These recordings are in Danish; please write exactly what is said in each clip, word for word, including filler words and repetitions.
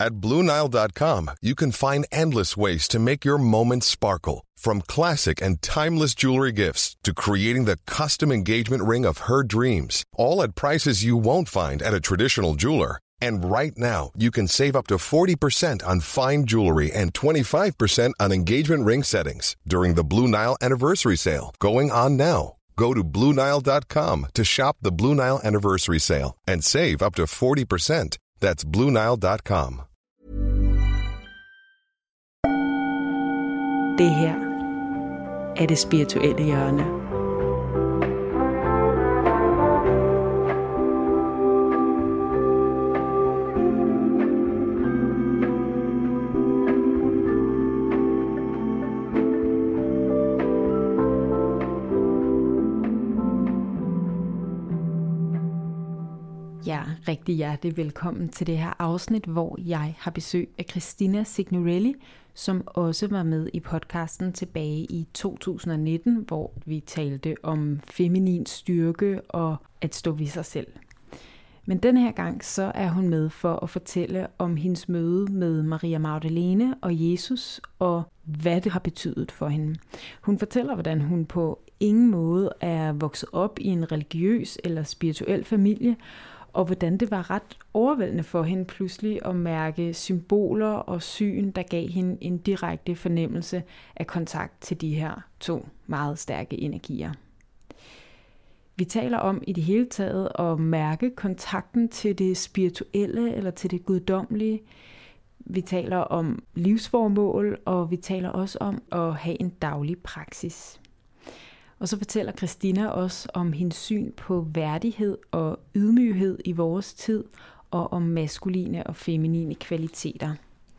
At Blue Nile dot com, you can find endless ways to make your moments sparkle. From classic and timeless jewelry gifts to creating the custom engagement ring of her dreams, all at prices you won't find at a traditional jeweler. And right now, you can save up to forty percent on fine jewelry and twenty-five percent on engagement ring settings during the Blue Nile Anniversary Sale, going on now. Go to Blue Nile dot com to shop the Blue Nile Anniversary Sale and save up to forty percent. That's Blue Nile dot com. Det her er det spirituelle hjørne. Ja, rigtig hjertelig velkommen til det her afsnit, hvor jeg har besøg af Christina Signorelli, som også var med i podcasten tilbage i to tusind nitten, hvor vi talte om feminin styrke og at stå ved sig selv. Men den her gang så er hun med for at fortælle om hendes møde med Maria Magdalene og Jesus, og hvad det har betydet for hende. Hun fortæller, hvordan hun på ingen måde er vokset op i en religiøs eller spirituel familie, og hvordan det var ret overvældende for hende pludselig at mærke symboler og syn, der gav hende en direkte fornemmelse af kontakt til de her to meget stærke energier. Vi taler om i det hele taget at mærke kontakten til det spirituelle eller til det guddommelige. Vi taler om livsformål, og vi taler også om at have en daglig praksis. Og så fortæller Christina også om hendes syn på værdighed og ydmyghed i vores tid, og om maskuline og feminine kvaliteter.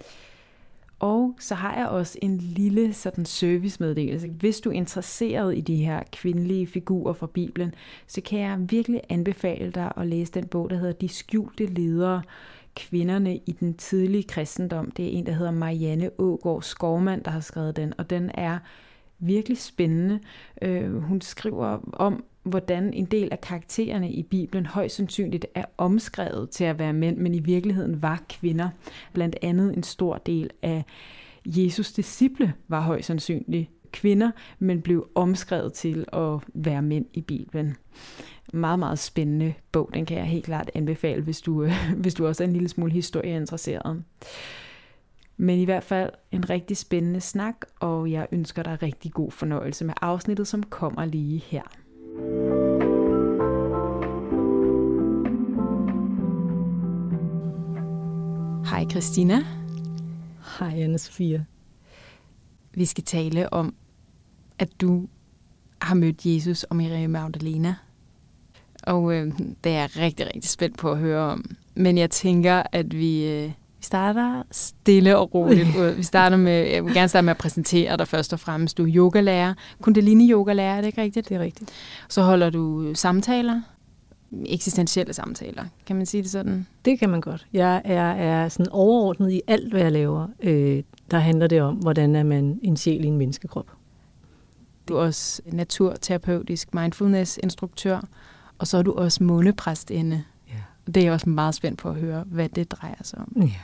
Og så har jeg også en lille sådan servicemeddelelse. Hvis du er interesseret i de her kvindelige figurer fra Bibelen, så kan jeg virkelig anbefale dig at læse den bog, der hedder De skjulte ledere, kvinderne i den tidlige kristendom. Det er en, der hedder Marianne Aagaard Skovmand, der har skrevet den, og den er virkelig spændende. Øh, hun skriver om, hvordan en del af karaktererne i Bibelen højst sandsynligt er omskrevet til at være mænd, men i virkeligheden var kvinder. Blandt andet en stor del af Jesus' disciple var højst sandsynligt kvinder, men blev omskrevet til at være mænd i Bibelen. Meget, meget spændende bog. Den kan jeg helt klart anbefale, hvis du, hvis du også er en lille smule historieinteresseret. Men i hvert fald en rigtig spændende snak, og jeg ønsker dig rigtig god fornøjelse med afsnittet, som kommer lige her. Hej Christina. Hej Anne-Sophia. Vi skal tale om, at du har mødt Jesus og Maria Magdalena. Og øh, det er jeg rigtig, rigtig spændt på at høre om. Men jeg tænker, at vi... Øh, Vi starter stille og roligt ud. Vi starter med, jeg vil gerne starte med at præsentere dig først og fremmest. Du er yogalærer, kundalini-yogalærer, er det ikke rigtigt? Det er rigtigt. Så holder du samtaler, eksistentielle samtaler, kan man sige det sådan? Det kan man godt. Jeg er, er sådan overordnet i alt, hvad jeg laver. Øh, der handler det om, hvordan er man en sjæl i en menneskekrop. Du er også naturterapeutisk mindfulness-instruktør, og så er du også månepræstinde. Det er jeg også meget spændt på at høre, hvad det drejer sig om. Ja.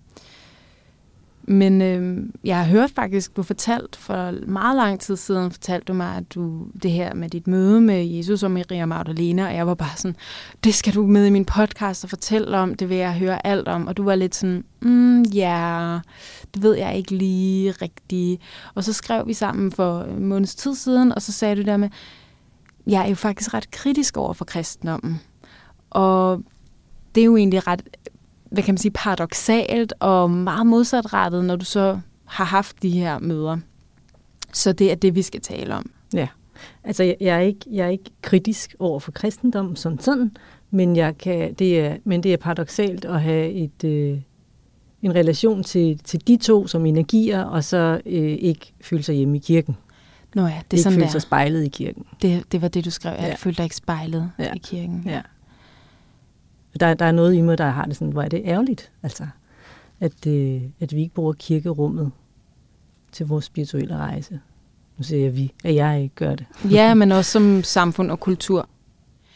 Men øh, jeg har hørt faktisk, du fortalt for meget lang tid siden, fortalte du mig, at du det her med dit møde med Jesus og Maria Magdalena, og jeg var bare sådan, det skal du med i min podcast og fortælle om, det vil jeg høre alt om. Og du var lidt sådan, mm, ja, det ved jeg ikke lige rigtigt. Og så skrev vi sammen for en måneds tid siden, og så sagde du der med, jeg er jo faktisk ret kritisk over for kristendommen. Og det er jo egentlig ret, hvad kan man sige, paradoksalt og meget modsatrettet, når du så har haft de her møder. Så det er det, vi skal tale om. Ja, altså jeg, jeg, er, ikke, jeg er ikke kritisk over for kristendom som sådan, men, jeg kan, det, er, men det er paradoksalt at have et, øh, en relation til, til de to som energier, og så øh, ikke føle sig hjemme i kirken. Nå ja, det er ikke sådan føle der. sig spejlet i kirken. Det, det var det, du skrev. Jeg ja. følte dig ikke spejlet ja. i kirken. Ja. Der, der er noget i mig, der har det sådan, hvor er det ærgerligt, altså, at, øh, at vi ikke bruger kirkerummet til vores spirituelle rejse. Nu siger jeg vi, at jeg ikke gør det. Ja, men også som samfund og kultur.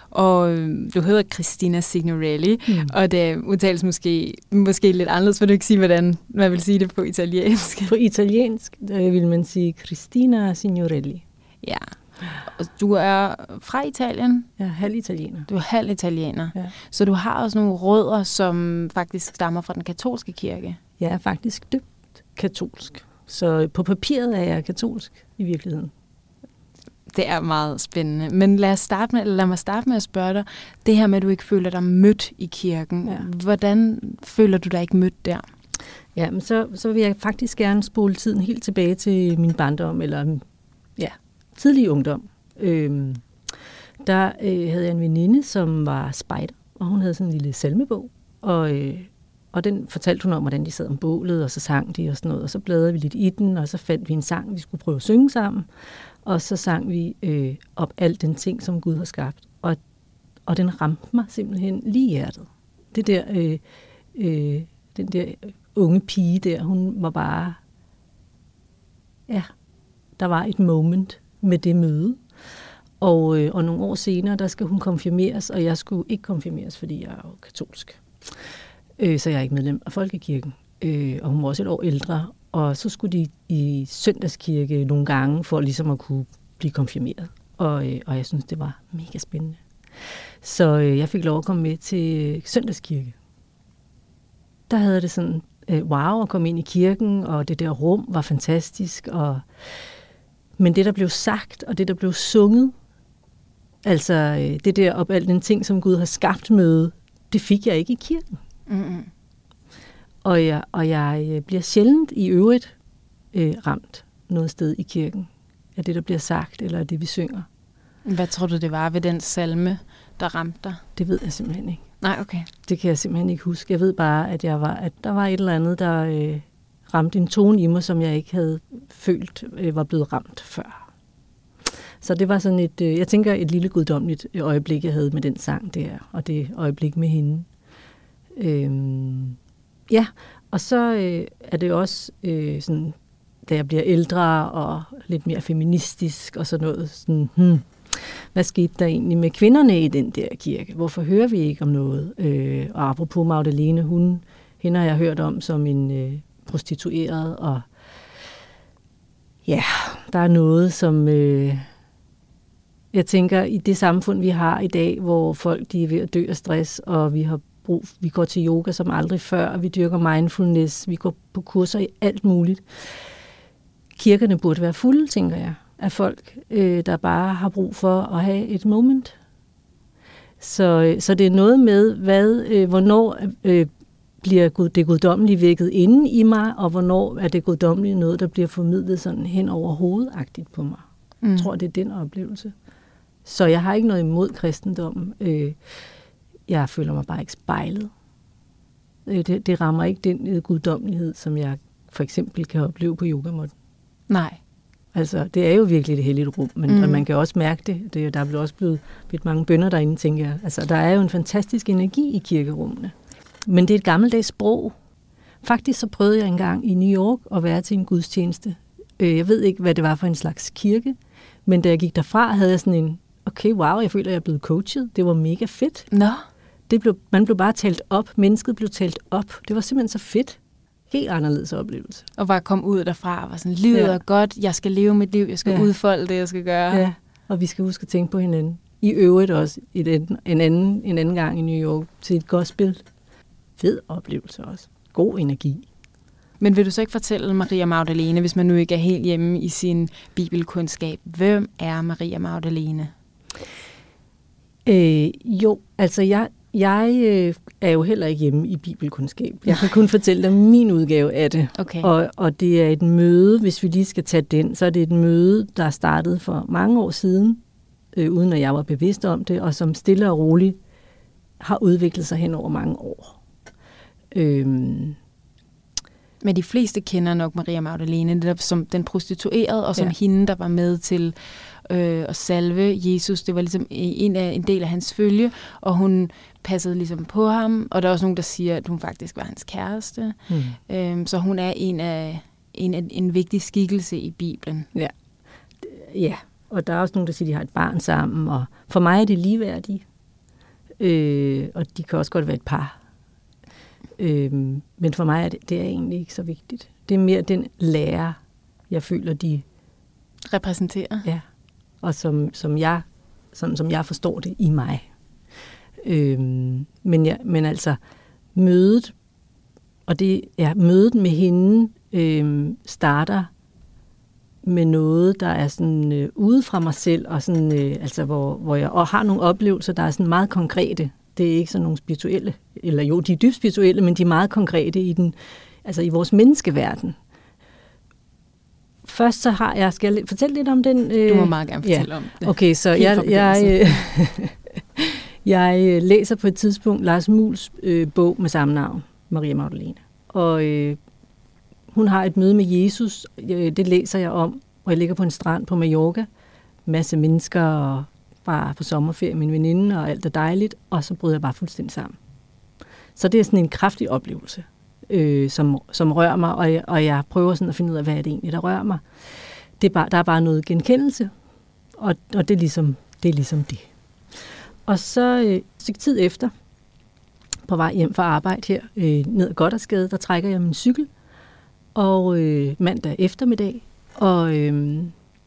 Og øh, du hedder Christina Signorelli, mm. og det udtales måske, måske lidt anderledes, vil du ikke sige, hvordan man vil sige det på italiensk? På italiensk vil man sige Christina Signorelli. Ja. Og du er fra Italien? Jeg er halv italiener. Du er halv italiener. Ja. Så du har også nogle rødder, som faktisk stammer fra den katolske kirke? Jeg er faktisk døbt katolsk. Så på papiret er jeg katolsk i virkeligheden. Det er meget spændende. Men lad, os starte med, lad mig starte med at spørge dig, det her med, at du ikke føler dig mødt i kirken. Ja. Hvordan føler du dig ikke mødt der? Ja, men så, så vil jeg faktisk gerne spole tiden helt tilbage til min barndom, eller ja, tidlig ungdom. Øhm, der øh, havde jeg en veninde, som var spejder, og hun havde sådan en lille salmebog, og, øh, og den fortalte hun om, hvordan de sad om bålet, og så sang de og sådan noget, og så bladrede vi lidt i den, og så fandt vi en sang, vi skulle prøve at synge sammen, og så sang vi øh, op alt den ting, som Gud har skabt, og, og den ramte mig simpelthen lige i hjertet. Det der, øh, øh, den der unge pige der, hun var bare, ja, der var et moment med det møde. Og, øh, og nogle år senere, der skal hun konfirmeres, og jeg skulle ikke konfirmeres, fordi jeg er jo katolsk. Øh, så jeg er ikke medlem af folkekirken. Øh, og hun var også et år ældre. Og så skulle de i søndagskirke nogle gange, for ligesom at kunne blive konfirmeret. Og, øh, og jeg synes, det var mega spændende. Så øh, jeg fik lov at komme med til søndagskirke. Der havde det sådan, øh, wow, at komme ind i kirken, og det der rum var fantastisk, og men det, der blev sagt, og det, der blev sunget, altså det der op alt den ting, som Gud har skabt møde, det fik jeg ikke i kirken. Mm-hmm. Og, jeg, og jeg bliver sjældent i øvrigt øh, ramt noget sted i kirken af det, der bliver sagt, eller det, vi synger. Hvad tror du, det var ved den salme, der ramte dig? Det ved jeg simpelthen ikke. Nej, okay. Det kan jeg simpelthen ikke huske. Jeg ved bare, at, jeg var, at der var et eller andet, der øh, ramte en tone i mig, som jeg ikke havde følt øh, var blevet ramt før. Så det var sådan et, øh, jeg tænker, et lille guddommeligt øjeblik, jeg havde med den sang der, og det øjeblik med hende. Øhm, ja, og så øh, er det også øh, sådan, da jeg bliver ældre og lidt mere feministisk og sådan noget, sådan, hmm, hvad skete der egentlig med kvinderne i den der kirke? Hvorfor hører vi ikke om noget? Øh, og apropos Magdalene, hun, hende har jeg hørt om som en øh, prostitueret, og ja, der er noget, som øh, jeg tænker, i det samfund, vi har i dag, hvor folk de er ved at dø af stress, og vi har brug, vi går til yoga som aldrig før, vi dyrker mindfulness, vi går på kurser i alt muligt. Kirkerne burde være fulde, tænker jeg, af folk, øh, der bare har brug for at have et moment. Så, så det er noget med, hvad, øh, hvornår øh, bliver det guddommelige vækket inde i mig, og hvornår er det guddommelige noget, der bliver formidlet sådan hen over hovedagtigt på mig. Mm. Jeg tror, det er den oplevelse. Så jeg har ikke noget imod kristendommen. Øh, jeg føler mig bare ikke spejlet. Øh, det, det rammer ikke den guddommelighed, som jeg for eksempel kan opleve på yogamåtten. Nej. Altså, det er jo virkelig det hellige rum, men mm. man kan også mærke det. det der er også blevet lidt mange bønner derinde, tænker jeg. Altså, der er jo en fantastisk energi i kirkerummene. Men det er et gammeldags sprog. Faktisk så prøvede jeg engang i New York at være til en gudstjeneste. Jeg ved ikke, hvad det var for en slags kirke, men da jeg gik derfra, havde jeg sådan en, okay, wow, jeg føler, at jeg er blevet coachet. Det var mega fedt. Nå. Det blev, man blev bare talt op. Mennesket blev talt op. Det var simpelthen så fedt. Helt anderledes oplevelse. Og bare komme ud derfra og var sådan, livet ja. er godt, jeg skal leve mit liv, jeg skal ja. udfolde det, jeg skal gøre. Ja, og vi skal huske at tænke på hinanden. I øvrigt også et, en, anden, en anden gang i New York til et gospel. Fed oplevelse også. God energi. Men vil du så ikke fortælle Maria Magdalene, hvis man nu ikke er helt hjemme i sin bibelkundskab, hvem er Maria Magdalene? Øh, jo, altså jeg... Jeg øh, er jo heller ikke hjemme i bibelkundskab. Jeg kan kun fortælle dig min udgave af det. Okay. Og, og det er et møde, hvis vi lige skal tage den, så er det et møde, der startede for mange år siden, øh, uden at jeg var bevidst om det, og som stille og roligt har udviklet sig hen over mange år. Øhm. Men de fleste kender nok Maria Magdalene der, som den prostituerede, og som ja. hende, der var med til øh, at salve Jesus. Det var ligesom en, af, en del af hans følge, og hun passede ligesom på ham. Og der er også nogen, der siger, at hun faktisk var hans kæreste. Mm. Øhm, så hun er en af, en af en vigtig skikkelse i Bibelen. Ja. ja, og der er også nogen, der siger, at de har et barn sammen. Og for mig er det ligeværdige. øh, og de kan også godt være et par. Øh, men for mig er det, det er egentlig ikke så vigtigt. Det er mere den lærer, jeg føler, de repræsenterer. Ja, og som, som, jeg, sådan, som jeg forstår det i mig. Øh, men, ja, men altså, mødet, og det ja, mødet med hende øh, starter med noget, der er sådan øh, ude fra mig selv, og sådan, øh, altså, hvor, hvor jeg og har nogle oplevelser, der er sådan meget konkrete. Det er ikke sådan nogle spirituelle, eller jo, de er dybt spirituelle, men de er meget konkrete i den, altså i vores menneskeverden. Først så har jeg, skal jeg fortælle lidt om den? Du må meget gerne fortælle ja. om det. Okay, så jeg, jeg, øh, jeg læser på et tidspunkt Lars Muhls øh, bog med samme navn, Maria Magdalene. Og øh, hun har et møde med Jesus, øh, det læser jeg om, og jeg ligger på en strand på Mallorca, masse mennesker, og bare på sommerferie med min veninde, og alt er dejligt, og så bryder jeg bare fuldstændig sammen. Så det er sådan en kraftig oplevelse, øh, som, som rører mig, og jeg, og jeg prøver sådan at finde ud af, hvad er det egentlig, der rører mig. Det er bare, der er bare noget genkendelse, og, og det, er ligesom, det er ligesom det. Og så øh, et tid efter, på vej hjem fra arbejde her, øh, ned ad Gothersgade, der trækker jeg min cykel, og øh, mandag eftermiddag, og øh,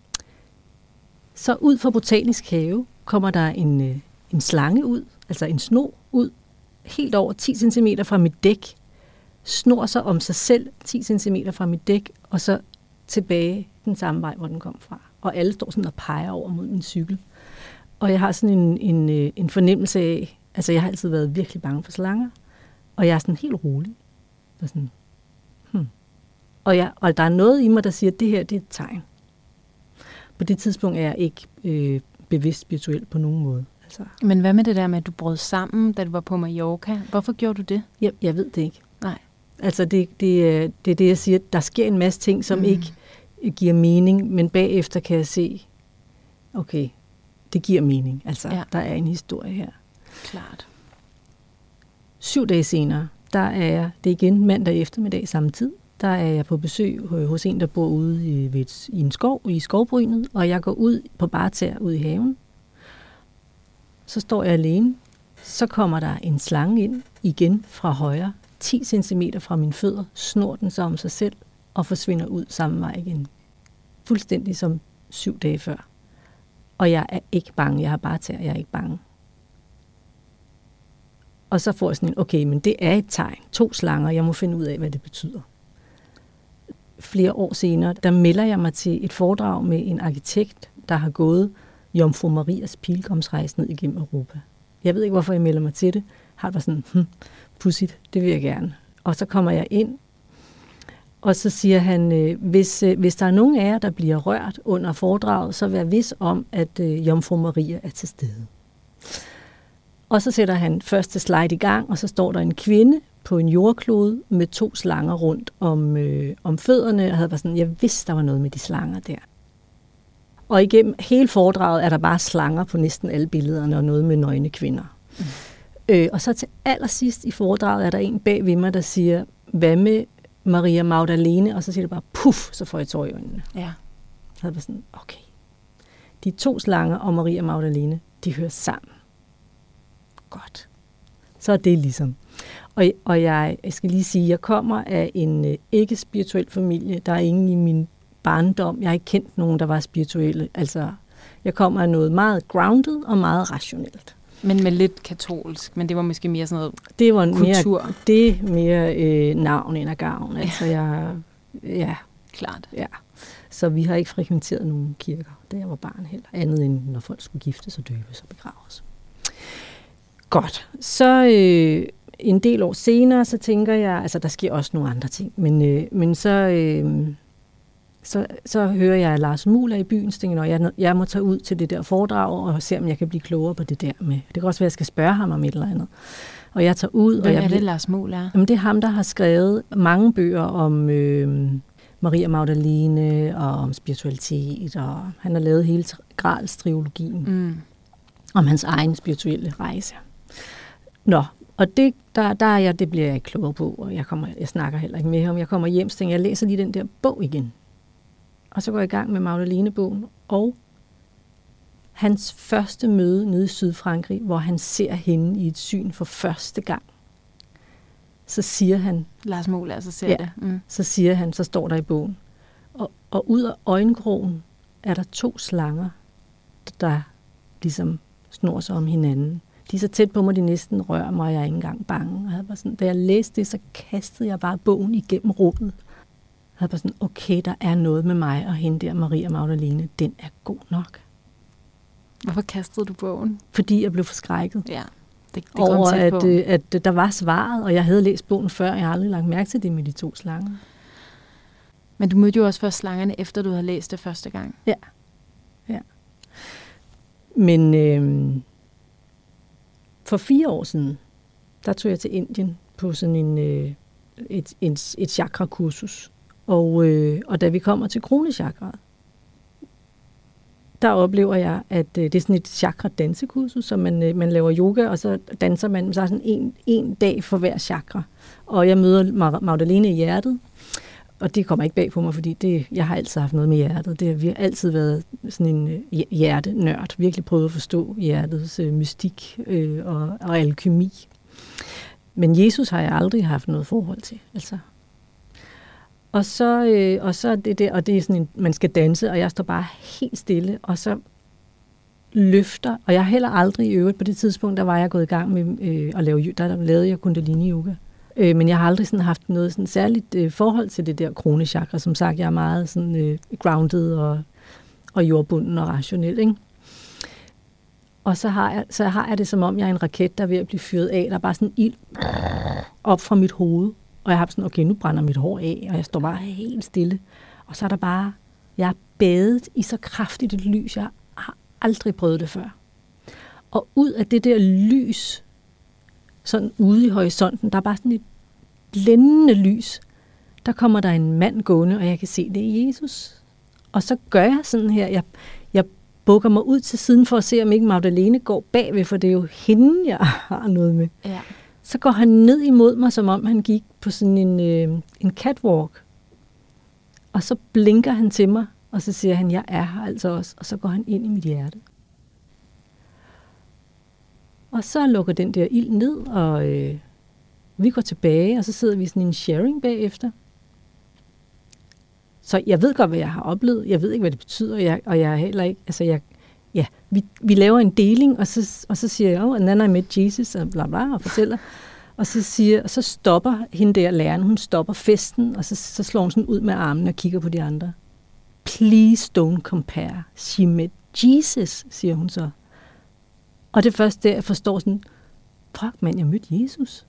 så ud fra Botanisk Have kommer der en, øh, en slange ud, altså en sno ud, helt over ti centimeter fra mit dæk, snor sig om sig selv ti centimeter fra mit dæk, og så tilbage den samme vej, hvor den kom fra. Og alle står sådan og peger over mod min cykel. Og jeg har sådan en, en, en fornemmelse af, altså jeg har altid været virkelig bange for slanger, og jeg er sådan helt rolig. Og, sådan, hmm. og, jeg, og der er noget i mig, der siger, at det her det er et tegn. På det tidspunkt er jeg ikke øh, bevidst spirituel på nogen måde. Altså. Men hvad med det der med, at du brød sammen, da du var på Mallorca? Hvorfor gjorde du det? Jeg, jeg ved det ikke. Nej. Altså det, det, det er det, jeg siger. Der sker en masse ting, som mm. ikke giver mening, men bagefter kan jeg se, okay, det giver mening. Altså, ja. Der er en historie her. Klart. Syv dage senere, der er jeg, det er igen mandag eftermiddag samme tid, der er jeg på besøg hos en, der bor ude i, ved, i en skov, i skovbrynet, og jeg går ud på bare tær ud i haven. Så står jeg alene. Så kommer der en slange ind, igen fra højre, ti centimeter fra mine fødder, snor den sig om sig selv, og forsvinder ud samme vej igen. Fuldstændig som syv dage før. Og jeg er ikke bange, jeg har bare tær, jeg er ikke bange. Og så får jeg sådan en, okay, men det er et tegn. To slanger, jeg må finde ud af, hvad det betyder. Flere år senere, der melder jeg mig til et foredrag med en arkitekt, der har gået Jomfru Marias pilgrimsrejse ned igennem Europa. Jeg ved ikke, hvorfor jeg melder mig til det. Har det bare sådan, hm, pudsigt, det vil jeg gerne. Og så kommer jeg ind, og så siger han, øh, hvis, øh, hvis der er nogen af jer, der bliver rørt under foredraget, så vær vis om, at øh, Jomfru Maria er til stede. Og så sætter han første slide i gang, og så står der en kvinde på en jordklode med to slanger rundt om, øh, om fødderne. Jeg havde bare sådan, jeg vidste, der var noget med de slanger der. Og igennem hele foredraget er der bare slanger på næsten alle billederne, og noget med nøgne kvinder. Mm. Øh, og så til allersidst i foredraget er der en bag ved mig, der siger, hvad med Maria Magdalene? Og så siger det bare, puff, så får jeg tår i øjnene. Ja. Så havde jeg sådan, okay. De to slanger og Maria Magdalene, de hører sammen. Godt. Så er det ligesom. Og, og jeg, jeg skal lige sige, jeg kommer af en øh, ikke-spirituel familie. Der er ingen i min barndom. Jeg har ikke kendt nogen, der var spirituelle. Altså, jeg kommer af noget meget grounded og meget rationelt. Men med lidt katolsk, men det var måske mere sådan noget det var kultur. Mere, det er mere øh, navn end af gavn. Altså, jeg, ja. Klart. Ja. Så vi har ikke frekventeret nogen kirker, da jeg var barn heller. Andet end når folk skulle giftes og døbes og begraves. Godt. Så øh, en del år senere, så tænker jeg, altså der sker også nogle andre ting, men, øh, men så, øh, så, så hører jeg Lars Muhl i byen, så tænker jeg, jeg, jeg må tage ud til det der foredrag og se, om jeg kan blive klogere på det der med. Det kan også være, at jeg skal spørge ham om et eller andet. Og jeg tager ud. Hvem og jeg er det, bliver, Lars Muhl er? Jamen, det er ham, der har skrevet mange bøger om øh, Maria Magdalene og om spiritualitet, og han har lavet hele Grals-trilogien mm. om hans egen spirituelle rejse. Nå, og det, der, der er jeg, det bliver jeg ikke klogere på, og jeg, kommer, jeg snakker heller ikke med ham. Jeg kommer hjem, så tænker jeg, jeg læser lige den der bog igen. Og så går jeg i gang med Magdalene-bogen, og hans første møde nede i Sydfrankrig, hvor han ser hende i et syn for første gang, så siger han... Lars Mohler, så ser ja, det. Mm. Så siger han, så står der i bogen, og, og ud af øjenkrogen er der to slanger, der ligesom snor sig om hinanden. De er så tæt på mig, de næsten rører mig, og jeg er ikke engang bange. Og jeg var sådan, da jeg læste det, så kastede jeg bare bogen igennem rummet. Jeg var sådan, okay, der er noget med mig og hende der, Maria Magdalene. Den er god nok. Hvorfor kastede du bogen? Fordi jeg blev forskrækket. Ja, det, det over, kom tæt på. at, at der var svaret, og jeg havde læst bogen før. Jeg har aldrig lagt mærke til det med de to slanger. Men du mødte jo også først slangerne, efter du havde læst det første gang. Ja. ja. Men øh, for fire år siden, der tog jeg til Indien på sådan en, øh, et, et, et chakra-kursus. Og, øh, og da vi kommer til kronechakraet, der oplever jeg, at øh, det er sådan et chakra-dansekursus, så man, øh, man laver yoga, og så danser man, så er sådan en, en dag for hver chakra. Og jeg møder Magdalene i hjertet, og det kommer ikke bag på mig, fordi det, jeg har altid haft noget med hjertet. Det har altid været sådan en hjertenørd, virkelig prøvet at forstå hjertets øh, mystik øh, og, og alkymi. Men Jesus har jeg aldrig haft noget forhold til, altså. Og så, øh, og så er det der, og det er sådan en, man skal danse, og jeg står bare helt stille, og så løfter, og jeg har heller aldrig i øvrigt, på det tidspunkt, der var jeg gået i gang med øh, at lave, der lavede jeg kundalini yoga. Øh, men jeg har aldrig sådan haft noget sådan særligt øh, forhold til det der kronechakra. Som sagt, jeg er meget sådan øh, grounded og, og jordbunden og rationel, ikke? Og så har, jeg, så har jeg det, som om jeg er en raket, der er ved at blive fyret af. Der er bare sådan ild op fra mit hoved. Og jeg har sådan, okay, nu brænder mit hår af, og jeg står bare helt stille. Og så er der bare, jeg er badet i så kraftigt et lys, jeg har aldrig prøvet det før. Og ud af det der lys, sådan ude i horisonten, der er bare sådan et blændende lys. Der kommer der en mand gående, og jeg kan se, det er Jesus. Og så gør jeg sådan her, jeg, jeg bukker mig ud til siden for at se, om ikke Magdalene går bagved, for det er jo hende, jeg har noget med. Ja. Så går han ned imod mig, som om han gik på sådan en, øh, en catwalk. Og så blinker han til mig, og så siger han, jeg er her altså også. Og så går han ind i mit hjerte. Og så lukker den der ild ned, og øh, vi går tilbage, og så sidder vi sådan i en sharing bagefter. Så jeg ved godt, hvad jeg har oplevet. Jeg ved ikke, hvad det betyder, jeg, og jeg er heller ikke... Altså, jeg, ja, vi, vi laver en deling, og så, og så siger jeg, oh, and then I met Jesus, og bla bla, og fortæller. Og så, siger, og så stopper hende der læreren, hun stopper festen, og så, så slår hun sådan ud med armen og kigger på de andre. Please don't compare. She met Jesus, siger hun så. Og det første der, jeg forstår sådan, fuck mand, jeg mødte Jesus.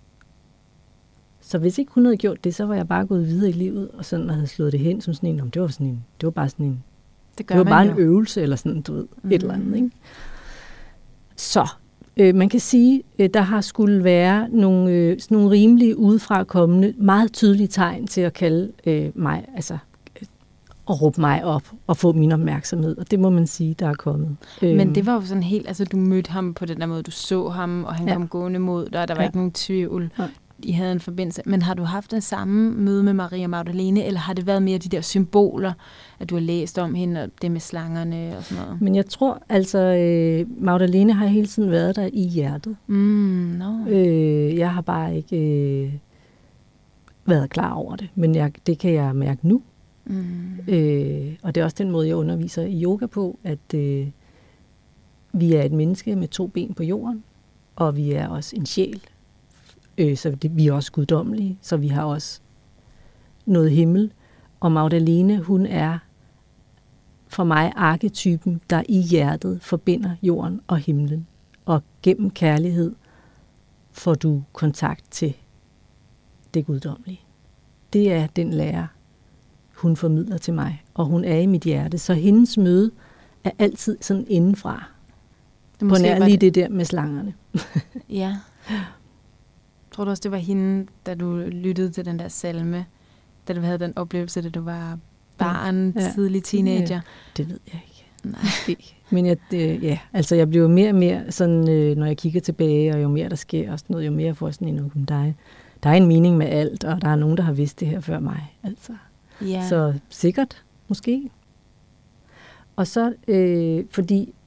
Så hvis ikke hun havde gjort det, så var jeg bare gået videre i livet, og sådan og havde slået det hen som sådan en, det var sådan en, det var bare sådan en, det, gør det var bare jo. en øvelse, eller sådan, du ved, mm. et eller andet, ikke? Så, øh, man kan sige, øh, der har skulle være nogle, øh, sådan nogle rimelige udefrakommende, meget tydelige tegn til at kalde øh, mig, altså, og råbe mig op og få min opmærksomhed, og det må man sige, der er kommet. Men det var jo sådan helt, altså du mødte ham på den der måde, du så ham, og han ja. kom gående mod dig, og der var ja. ikke nogen tvivl. Ja. I havde en forbindelse. Men har du haft den samme møde med Maria Magdalene, eller har det været mere de der symboler, at du har læst om hende, og det med slangerne og sådan noget? Men jeg tror, altså, øh, Magdalene har hele tiden været der i hjertet. Mm, no. øh, jeg har bare ikke øh, været klar over det, men jeg, det kan jeg mærke nu. Mm. Øh, og det er også den måde, jeg underviser i yoga på, at øh, vi er et menneske med to ben på jorden, og vi er også en sjæl. Øh, så det, vi er også guddommelige, så vi har også noget himmel. Og Magdalene, hun er for mig arketypen, der i hjertet forbinder jorden og himlen. Og gennem kærlighed får du kontakt til det guddommelige. Det er den lærer, hun formidler til mig, og hun er i mit hjerte. Så hendes møde er altid sådan indenfra. Det på nær lige det... det der med slangerne. Ja. Tror du også, det var hende, da du lyttede til den der salme, da du havde den oplevelse, da du var barn, ja. tidlig teenager? Ja. Det ved jeg ikke. Nej. Men jeg, det, ja, altså jeg bliver mere og mere sådan, øh, når jeg kigger tilbage, og jo mere der sker, og sådan noget, jo mere får sådan en, der er, der er en mening med alt, og der er nogen, der har vidst det her før mig. Altså. Ja. Så sikkert, måske. Og så, øh, fordi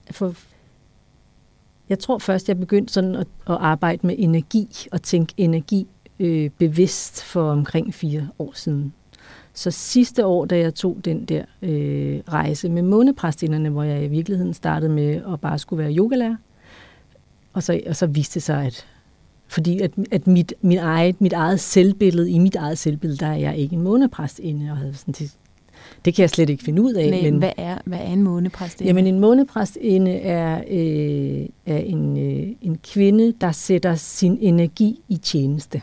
for jeg tror først, jeg begyndte sådan at, at arbejde med energi og tænke energi øh, bevidst for omkring fire år siden. Så sidste år, da jeg tog den der øh, rejse med månepræstinderne, hvor jeg i virkeligheden startede med at bare skulle være yogalærer, og så, og så viste det sig, at fordi at, at mit, mit, eget, mit eget selvbillede, i mit eget selvbillede, der er jeg ikke en månepræstinde, og havde sådan, det, det kan jeg slet ikke finde ud af. Nej, men hvad er, hvad er en månepræstinde? Jamen en månepræstinde er, øh, er en, øh, en kvinde, der sætter sin energi i tjeneste.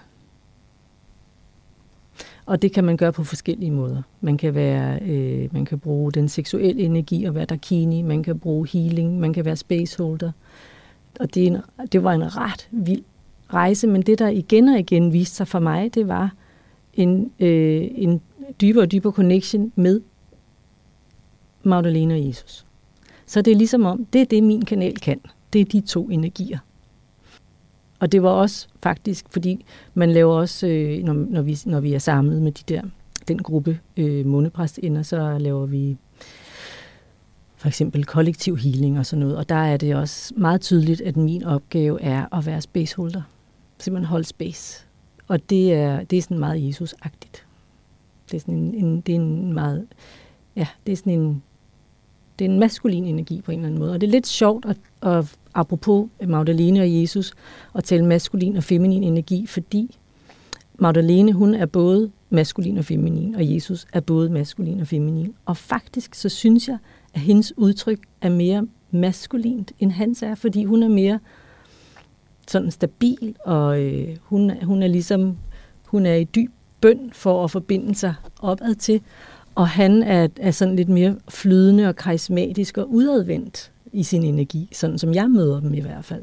Og det kan man gøre på forskellige måder. Man kan, være, øh, man kan bruge den seksuelle energi og være dakini, man kan bruge healing, man kan være spaceholder. Og det, en, det var en ret vild rejse, men det der igen og igen viste sig for mig, det var en, øh, en dybere og dybere connection med Magdalene og Jesus. Så det er ligesom om, det er det min kanal kan. Det er de to energier. Og det var også faktisk, fordi man laver også, øh, når, når, vi, når vi er samlet med de der, den gruppe øh, månepræstinder, så laver vi for eksempel kollektiv healing og sådan noget. Og der er det også meget tydeligt, at min opgave er at være spaceholder. Simpelthen holde space. Og det er, det er sådan meget Jesus-agtigt. Det er sådan en, en, det er en meget, ja, det er sådan en, det er en maskulin energi på en eller anden måde. Og det er lidt sjovt, at, at apropos Magdalene og Jesus, at tale maskulin og feminin energi, fordi Magdalene, hun er både maskulin og feminin, og Jesus er både maskulin og feminin. Og faktisk så synes jeg, at hendes udtryk er mere maskulint, end hans er, fordi hun er mere sådan stabil, og øh, hun, hun er ligesom, hun er i dyb bøn for at forbinde sig opad til, og han er, er sådan lidt mere flydende og karismatisk og udadvendt i sin energi, sådan som jeg møder dem i hvert fald.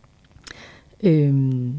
Øhm.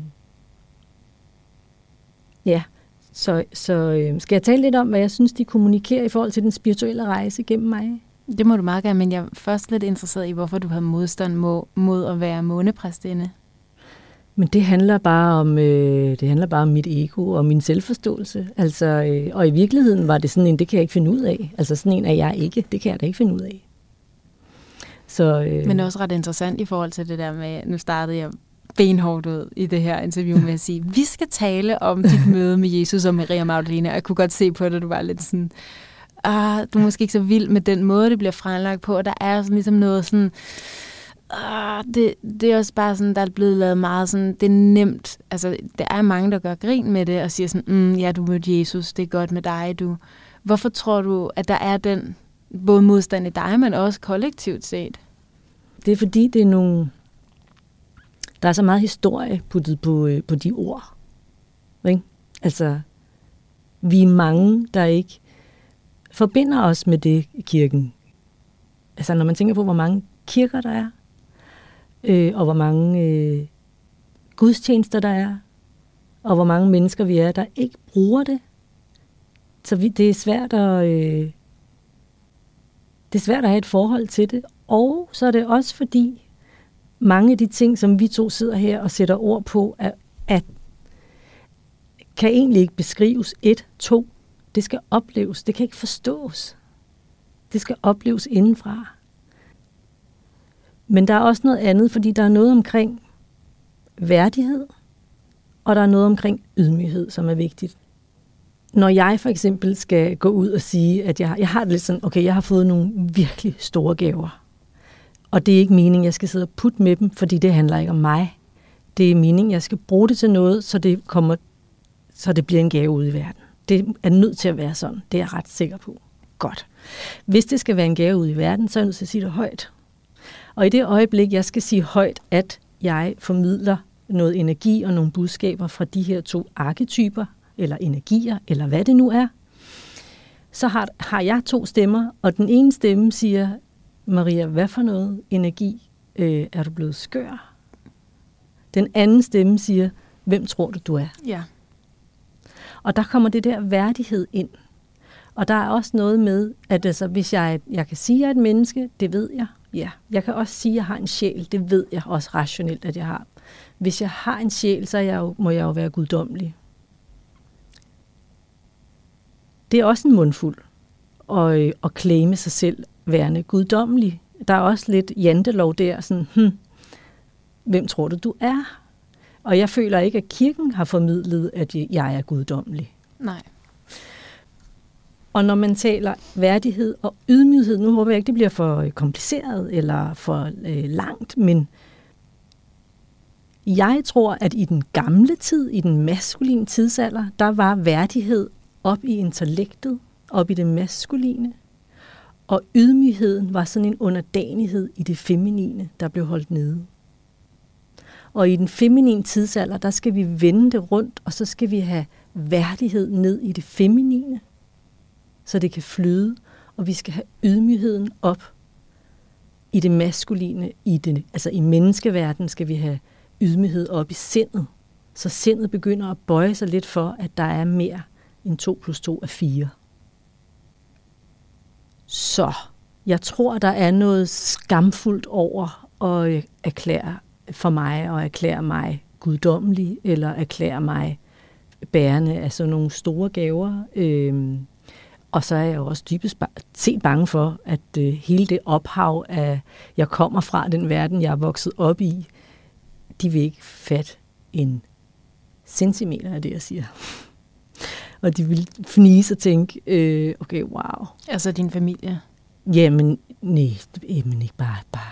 Ja, så, så øh, skal jeg tale lidt om, hvad jeg synes, de kommunikerer i forhold til den spirituelle rejse gennem mig? Det må du meget gerne, men jeg er først lidt interesseret i, hvorfor du havde modstand mod, mod at være månepræstinde. Men det handler bare om øh, det handler bare om mit ego og min selvforståelse. Altså, øh, og i virkeligheden var det sådan en, det kan jeg ikke finde ud af. Altså sådan en er jeg ikke, det kan jeg da ikke finde ud af. Så, øh, Men det er også ret interessant i forhold til det der med, nu startede jeg benhårdt ud i det her interview med at sige, vi skal tale om dit møde med Jesus og Maria Magdalene. Jeg kunne godt se på det, du var lidt sådan, ah, du er måske ikke så vild med den måde, det bliver fremlagt på, og der er sådan ligesom noget sådan, ah, det, det er også bare sådan, der er blevet lavet meget sådan, det er nemt, altså der er mange, der gør grin med det og siger sådan, mm, ja, du mødte Jesus, det er godt med dig, du. Hvorfor tror du, at der er den både modstand i dig, men også kollektivt set? Det er fordi, det er nogle, der er så meget historie puttet på, på de ord. Ikke? Altså, vi er mange, der ikke forbinder os med det i kirken. Altså, når man tænker på, hvor mange kirker der er, øh, og hvor mange øh, gudstjenester der er, og hvor mange mennesker vi er, der ikke bruger det. Så vi, det er svært at øh, det er svært at have et forhold til det. Og så er det også fordi, mange af de ting, som vi to sidder her og sætter ord på, er, at kan egentlig ikke beskrives. Et, to. Det skal opleves. Det kan ikke forstås. Det skal opleves indenfra. Men der er også noget andet, fordi der er noget omkring værdighed, og der er noget omkring ydmyghed, som er vigtigt. Når jeg for eksempel skal gå ud og sige, at jeg, jeg har det lidt sådan, okay, jeg har fået nogle virkelig store gaver. Og det er ikke meningen, jeg skal sidde og putte med dem, fordi det handler ikke om mig. Det er meningen, jeg skal bruge det til noget, så det, kommer, så det bliver en gave ude i verden. Det er nødt til at være sådan. Det er jeg ret sikker på. Godt. Hvis det skal være en gave ude i verden, så er jeg nødt til at sige det højt. Og i det øjeblik, jeg skal sige højt, at jeg formidler noget energi og nogle budskaber fra de her to arketyper, eller energier, eller hvad det nu er, så har, har jeg to stemmer, og den ene stemme siger, Maria, hvad for noget energi øh, er du blevet skør? Den anden stemme siger, hvem tror du, du er? Ja. Og der kommer det der værdighed ind. Og der er også noget med, at altså, hvis jeg, jeg kan sige, at jeg er et menneske, det ved jeg. Ja, jeg kan også sige, at jeg har en sjæl, det ved jeg også rationelt, at jeg har. Hvis jeg har en sjæl, så jeg jo, må jeg jo være guddommelig. Det er også en mundfuld at, at claime sig selv værende guddommelig. der er også lidt jantelov der, sådan, hm, hvem tror du, du er? Og jeg føler ikke, at kirken har formidlet, at jeg er guddommelig. Nej. Og når man taler værdighed og ydmyghed, nu håber jeg ikke, det bliver for kompliceret eller for øh, langt, men jeg tror, at i den gamle tid, i den maskuline tidsalder, der var værdighed op i intellektet, op i det maskuline, og ydmygheden var sådan en underdanighed i det feminine, der blev holdt nede. Og i den feminine tidsalder, der skal vi vende det rundt, og så skal vi have værdighed ned i det feminine, så det kan flyde, og vi skal have ydmygheden op i det maskuline, i det, altså i menneskeverdenen skal vi have ydmyghed op i sindet, så sindet begynder at bøje sig lidt for, at der er mere end to plus to er fire. Så jeg tror, der er noget skamfuldt over at erklære for mig, og erklære mig guddommelig, eller erklære mig bærende af sådan nogle store gaver. Øhm, og så er jeg jo også dybest set bange for, at øh, hele det ophav af, jeg kommer fra den verden, jeg er vokset op i, de vil ikke fatte en centimeter af det, jeg siger. Og de vil fnise og tænke, øh, okay, wow. Altså din familie? Jamen, nej, men ikke bare, bare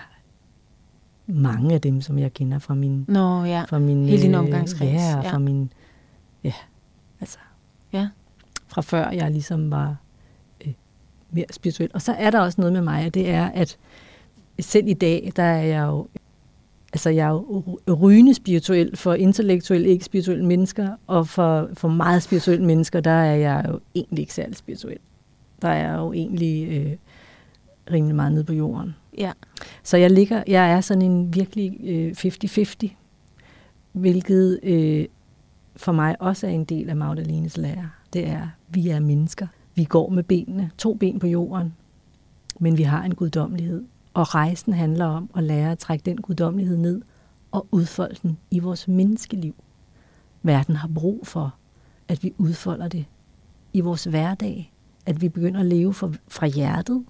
mange af dem, som jeg kender fra min... Nå, ja. Fra min, hele din omgangskreds. Ja, ja. fra min... Ja, altså... Ja. Fra før jeg ligesom var øh, mere spirituel. Og så er der også noget med mig, og det er, at selv i dag, der er jeg jo... Altså, jeg er jo rygende spirituel for intellektuelle, ikke spirituelle mennesker, og for, for meget spirituelle mennesker, der er jeg jo egentlig ikke særlig spirituel. Der er jeg jo egentlig øh, rimelig meget nede på jorden. Ja. Så jeg ligger, jeg er sådan en virkelig øh, halvtreds halvtreds, hvilket øh, for mig også er en del af Magdalenes lære. Det er, vi er mennesker. Vi går med benene, to ben på jorden, men vi har en guddommelighed. Og rejsen handler om at lære at trække den guddommelighed ned og udfolde den i vores menneskeliv. Verden har brug for, at vi udfolder det i vores hverdag. At vi begynder at leve fra, fra hjertet.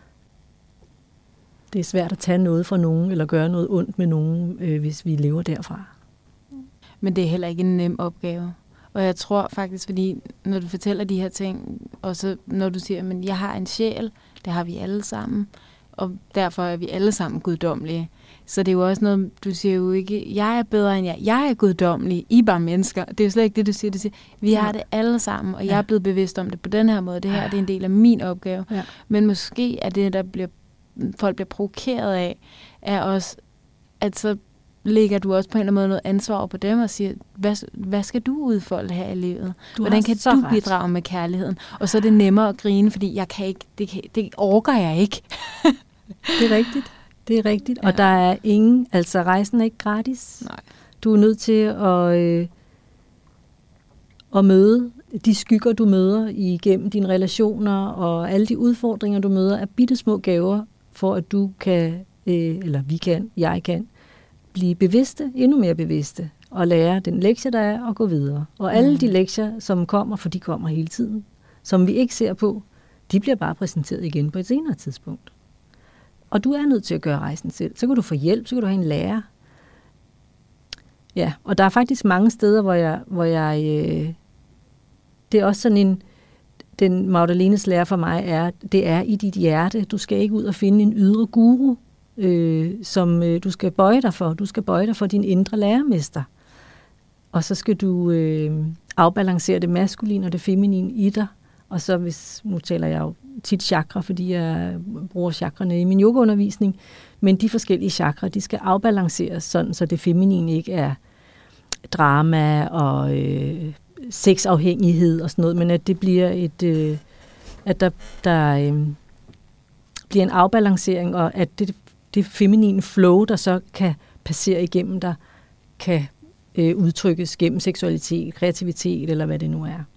Det er svært at tage noget fra nogen, eller gøre noget ondt med nogen, øh, hvis vi lever derfra. Men det er heller ikke en nem opgave. Og jeg tror faktisk, fordi når du fortæller de her ting, og så når du siger, at jeg har en sjæl, det har vi alle sammen, og derfor er vi alle sammen guddommelige. Så det er jo også noget, du siger jo ikke, jeg er bedre end jer, jeg er guddommelig, I er bare mennesker. Det er jo slet ikke det, du siger. Du siger, vi har det alle sammen, og jeg er blevet bevidst om det på den her måde. Det her det er en del af min opgave. Ja. Men måske er det, der bliver, folk bliver provokeret af, er også, at så lægger du også på en eller anden måde noget ansvar på dem og siger, hvad, hvad skal du udfolde her i livet? Du Hvordan kan du ret. bidrage med kærligheden? Og så er det nemmere at grine, fordi jeg kan ikke, det, kan, det orker jeg ikke. Det er rigtigt. Det er rigtigt. Ja. Og der er ingen, altså rejsen er ikke gratis. Nej. Du er nødt til at, øh, at møde de skygger, du møder igennem dine relationer, og alle de udfordringer, du møder, er bittesmå gaver, for at du kan, øh, eller vi kan, jeg kan, blive bevidste, endnu mere bevidste, og lære den lektie, der er, og gå videre. Og alle mm. de lektier, som kommer, for de kommer hele tiden, som vi ikke ser på, de bliver bare præsenteret igen på et senere tidspunkt. Og du er nødt til at gøre rejsen selv. Så kan du få hjælp, så kan du have en lærer. Ja, og der er faktisk mange steder, hvor jeg... Hvor jeg øh, det er også sådan en... Den Magdalenes lære for mig er, det er i dit hjerte. Du skal ikke ud og finde en ydre guru, øh, som øh, du skal bøje dig for. Du skal bøje dig for din indre lærermester. Og så skal du øh, afbalancere det maskuline og det feminine i dig. Og så hvis... Nu taler jeg jo tit chakra, fordi jeg bruger chakrene i min yogaundervisning, men de forskellige chakra, de skal afbalanceres sådan, så det feminine ikke er drama og øh, sexafhængighed og sådan noget, men at det bliver et, øh, at der, der øh, bliver en afbalancering, og at det, det feminine flow, der så kan passere igennem dig, kan øh, udtrykkes gennem seksualitet, kreativitet, eller hvad det nu er.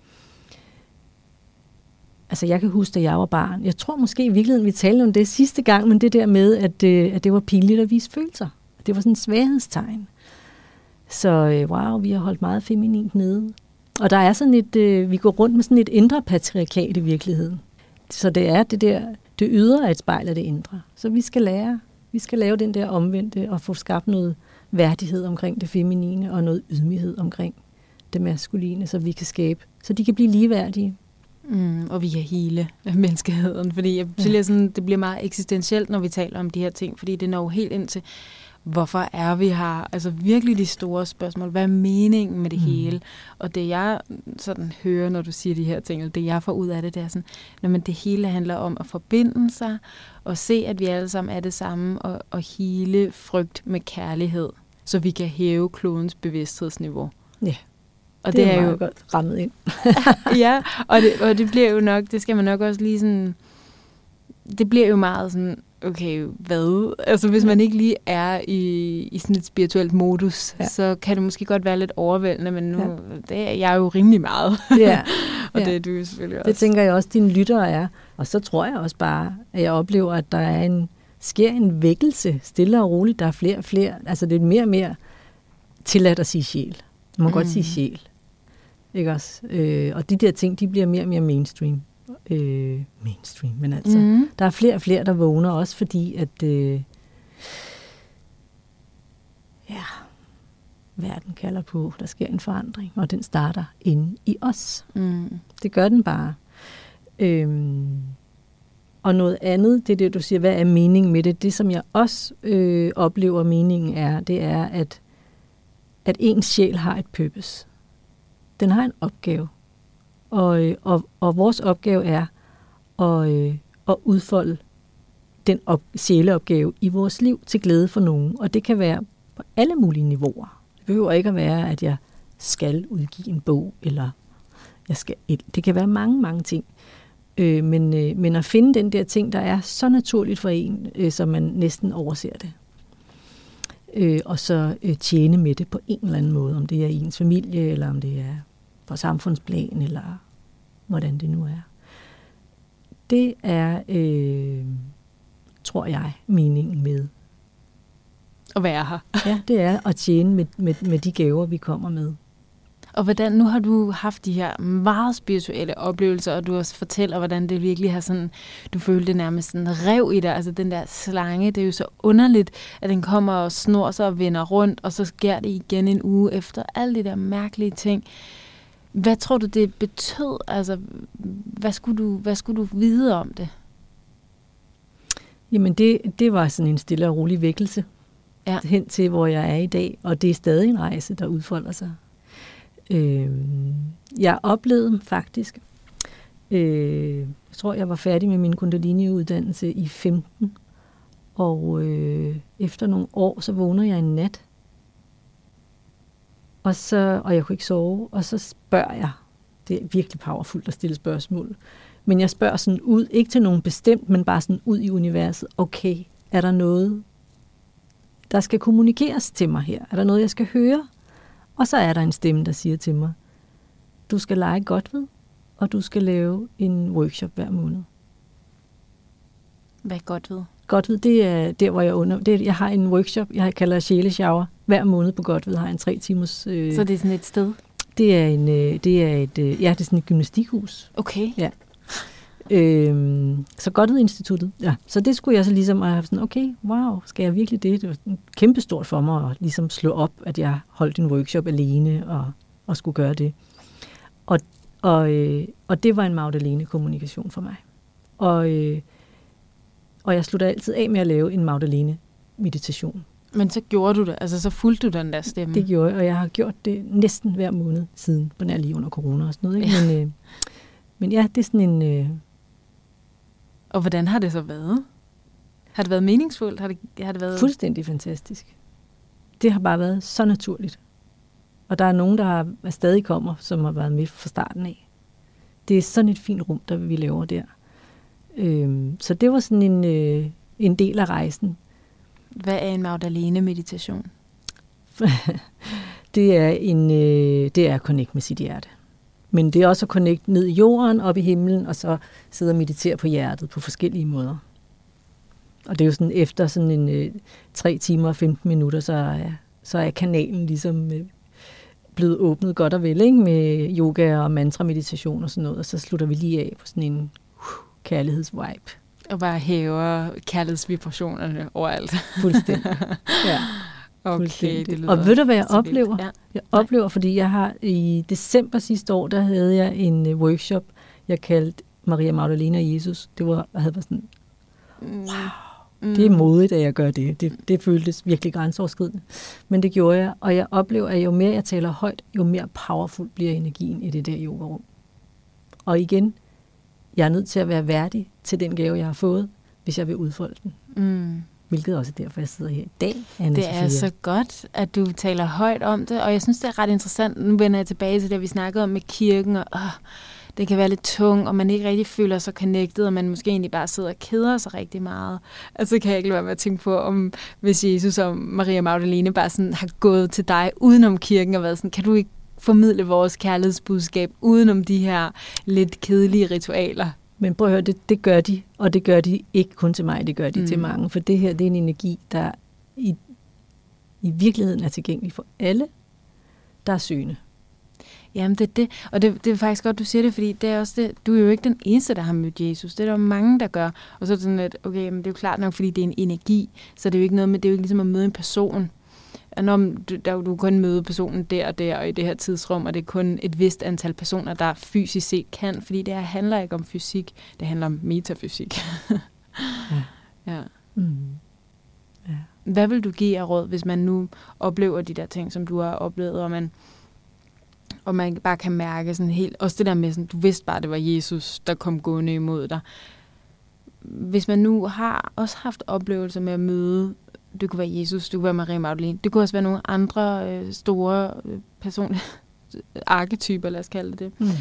Altså, jeg kan huske, da jeg var barn. Jeg tror måske i virkeligheden, vi talte om det sidste gang, men det der med, at, øh, at det var pinligt at vise følelser. Det var sådan en sværhedstegn. Så øh, wow, vi har holdt meget feminint nede. Og der er sådan et, øh, vi går rundt med sådan et indre patriarkat i virkeligheden. Så det er det der det ydre er et spejl af det indre. Så vi skal lære, vi skal lave den der omvendte og få skabt noget værdighed omkring det feminine og noget ydmyghed omkring det maskuline, så vi kan skabe, så de kan blive ligeværdige. Mm, og vi kan hele menneskeheden, fordi jeg synes, ja. sådan, det bliver meget eksistentielt, når vi taler om de her ting, fordi det når helt ind til, hvorfor er vi her? Altså virkelig de store spørgsmål. Hvad er meningen med det mm. hele? Og det jeg sådan hører, når du siger de her ting, eller det jeg får ud af det, det er sådan, når man det hele handler om at forbinde sig, og se, at vi alle sammen er det samme, og, og hele frygt med kærlighed, så vi kan hæve klodens bevidsthedsniveau. Ja. Og det, det er, er jo godt rammet ind. ja, og det, og det bliver jo nok, det skal man nok også lige sådan, det bliver jo meget sådan, okay, hvad? Altså hvis man ikke lige er i, i sådan et spirituelt modus, ja. så kan det måske godt være lidt overvældende, men nu, ja. det er jeg jo rimelig meget. Ja. og ja. det er du jo selvfølgelig også. Det tænker jeg også, dine lyttere er. Og så tror jeg også bare, at jeg oplever, at der er en, sker en vækkelse, stille og roligt. Der er flere og flere, altså det er mere og mere tilladt at sige sjæl. Man må mm. godt sige sjæl. Ikke også? Øh, og de der ting, de bliver mere og mere mainstream. Øh, mainstream, men altså, mm. der er flere og flere, der vågner, også fordi, at øh, ja, verden kalder på, der sker en forandring, og den starter inde i os. Mm. Det gør den bare. Øhm, og noget andet, det er det, du siger, hvad er meningen med det? Det, som jeg også øh, oplever, meningen er, det er, at, at ens sjæl har et purpose. Den har en opgave. Og, og, og vores opgave er at, øh, at udfolde den op, sjæleopgave i vores liv til glæde for nogen. Og det kan være på alle mulige niveauer. Det behøver ikke at være, at jeg skal udgive en bog, eller jeg skal et. Det kan være mange, mange ting. Øh, men, øh, men at finde den der ting, der er så naturligt for en, øh, så man næsten overser det. Øh, og så øh, tjene med det på en eller anden måde, om det er i ens familie, eller om det er på samfundsplan, eller hvordan det nu er. Det er, øh, tror jeg, meningen med at være her. Ja, det er at tjene med, med, med de gaver, vi kommer med. Og hvordan, nu har du haft de her meget spirituelle oplevelser, og du også fortæller, hvordan det virkelig har sådan, du følte det nærmest sådan rev i dig, altså den der slange, det er jo så underligt, at den kommer og snor sig og vender rundt, og så sker det igen en uge efter, alle de der mærkelige ting. Hvad tror du, det betød? Altså, hvad skulle du, hvad skulle du vide om det? Jamen, det, det var sådan en stille og rolig vækkelse ja. hen til, hvor jeg er i dag, og det er stadig en rejse, der udfolder sig. Øh, jeg oplevede faktisk, øh, jeg tror, jeg var færdig med min kundalini-uddannelse i femten, og øh, efter nogle år, så vågner jeg en nat, og, så, og jeg kunne ikke sove, og så spørger jeg, det er virkelig powerfult at stille spørgsmål, men jeg spørger sådan ud, ikke til nogen bestemt, men bare sådan ud i universet, okay, er der noget, der skal kommunikeres til mig her? Er der noget, jeg skal høre? Og så er der en stemme, der siger til mig, du skal lege Godtved, og du skal lave en workshop hver måned. Hvad er Godtved? Godtved, det er der, hvor jeg under... Det er, jeg har en workshop, jeg kalder sjæleshower. Hver måned på Godtved har jeg en tre timers... Øh, så det er sådan et sted? Det er, en, øh, det er et... Øh, ja, det er sådan et gymnastikhus. Okay. Ja. Øhm, så Godtved-instituttet. Ja. Så det skulle jeg så ligesom have sådan, okay, wow, skal jeg virkelig det? Det var kæmpestort for mig at ligesom slå op, at jeg holdt en workshop alene og, og skulle gøre det. Og, og, øh, og det var en Magdalene-kommunikation for mig. Og, øh, og jeg slutter altid af med at lave en Magdalene-meditation. Men så gjorde du det? Altså så fulgte du den der stemme? Det gjorde jeg, og jeg har gjort det næsten hver måned siden, på nær lige under corona og sådan noget. Ikke? Ja. Men, øh, men ja, det er sådan en... Øh, Og hvordan har det så været? Har det været meningsfuldt? Har det, har det været... Fuldstændig fantastisk. Det har bare været så naturligt. Og der er nogen, der har, stadig kommer, som har været med fra starten af. Det er sådan et fint rum, der vi laver der. Øhm, så det var sådan en, øh, en del af rejsen. Hvad er en Magdalene-meditation? det er en, øh, det er at connect med sit hjerte. Men det er også at connect ned i jorden, op i himlen, og så sidde og meditere på hjertet på forskellige måder. Og det er jo sådan, efter sådan en øh, tre timer og femten minutter, så er, så er kanalen ligesom øh, blevet åbnet godt og vel, ikke? Med yoga og mantra-meditation og sådan noget. Og så slutter vi lige af på sådan en uh, kærlighedsvibe. Og bare hæver kærlighedsvibrationerne overalt. Fuldstændig. Ja. Okay, det lyder og ved du, hvad jeg så oplever? vildt. Ja. Jeg oplever, fordi jeg har i december sidste år, der havde jeg en uh, workshop, jeg kaldte Maria Magdalene og Jesus. Det var, jeg havde været sådan, wow, mm. det er modigt, at jeg gør det. det. Det føltes virkelig grænseoverskridende. Men det gjorde jeg, og jeg oplever, at jo mere jeg taler højt, jo mere powerful bliver energien i det der yogarum. Og igen, jeg er nødt til at være værdig til den gave, jeg har fået, hvis jeg vil udfolde den. Mm. Hvilket også er derfor, jeg sidder her i dag, Anne Det Sophia. er så godt, at du taler højt om det, og jeg synes, det er ret interessant. Nu vender jeg tilbage til det, vi snakkede om med kirken, og åh, det kan være lidt tung, og man ikke rigtig føler sig connected, og man måske egentlig bare sidder og keder sig rigtig meget. Og så kan jeg ikke lade være med at tænke på, om hvis Jesus og Maria Magdalene bare sådan har gået til dig udenom kirken og været sådan, kan du ikke formidle vores kærlighedsbudskab udenom de her lidt kedelige ritualer? Men prøv at høre, det, det gør de, og det gør de ikke kun til mig, det gør de mm. til mange. For det her, det er en energi, der i, i virkeligheden er tilgængelig for alle, der er søgende. Jamen det er det, og det, det er faktisk godt, du siger det, fordi det er også det, du er jo ikke den eneste, der har mødt Jesus. Det er der mange, der gør. Og så er det sådan lidt, okay, men det er jo klart nok, fordi det er en energi, så det er jo ikke noget med, det er jo ikke ligesom at møde en person. Når du, der, du kun møde personen der og der og i det her tidsrum, og det er kun et vist antal personer, der fysisk set kan, fordi det her handler ikke om fysik, det handler om metafysik. ja. Ja. Mm. Ja. Hvad vil du give af råd, hvis man nu oplever de der ting, som du har oplevet, og man, og man bare kan mærke sådan helt, også det der med, sådan, du vidste bare, det var Jesus, der kom gående imod dig. Hvis man nu har også haft oplevelser med at møde, det kunne være Jesus, det kunne være Maria Magdalene, det kunne også være nogle andre øh, store øh, personlige arketyper, lad os kalde det. Mm.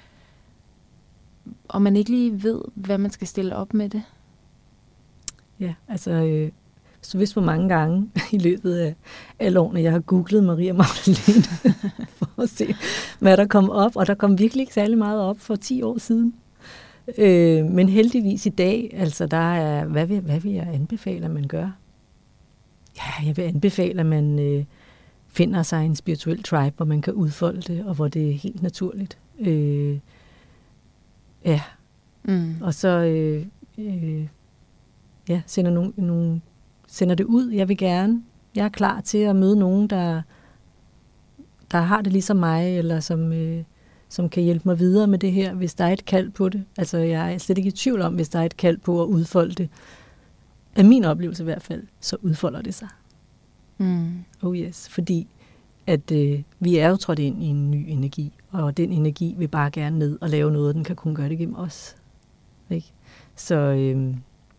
Og man ikke lige ved, hvad man skal stille op med det. Ja, altså, øh, så hvis hvor mange gange i løbet af alle årene, jeg har googlet Maria Magdalene, for at se, hvad der kom op, og der kom virkelig ikke særlig meget op for ti år siden. Øh, men heldigvis i dag, altså der er, hvad vil, hvad vil jeg anbefale, at man gør? Ja, jeg vil anbefale, at man øh, finder sig en spirituel tribe, hvor man kan udfolde det, og hvor det er helt naturligt. Øh, ja. Mm. Og så øh, øh, ja, sender, nogen, nogen, sender det ud. Jeg vil gerne. Jeg er klar til at møde nogen, der, der har det ligesom mig, eller som, øh, som kan hjælpe mig videre med det her, hvis der er et kald på det. Altså, jeg er slet ikke i tvivl om, hvis der er et kald på at udfolde det. Af min oplevelse i hvert fald, så udfolder det sig. Mm. Oh yes, fordi at øh, vi er jo trådt ind i en ny energi, og den energi vil bare gerne ned og lave noget, den kan kun gøre det gennem os. Ikke? Så øh,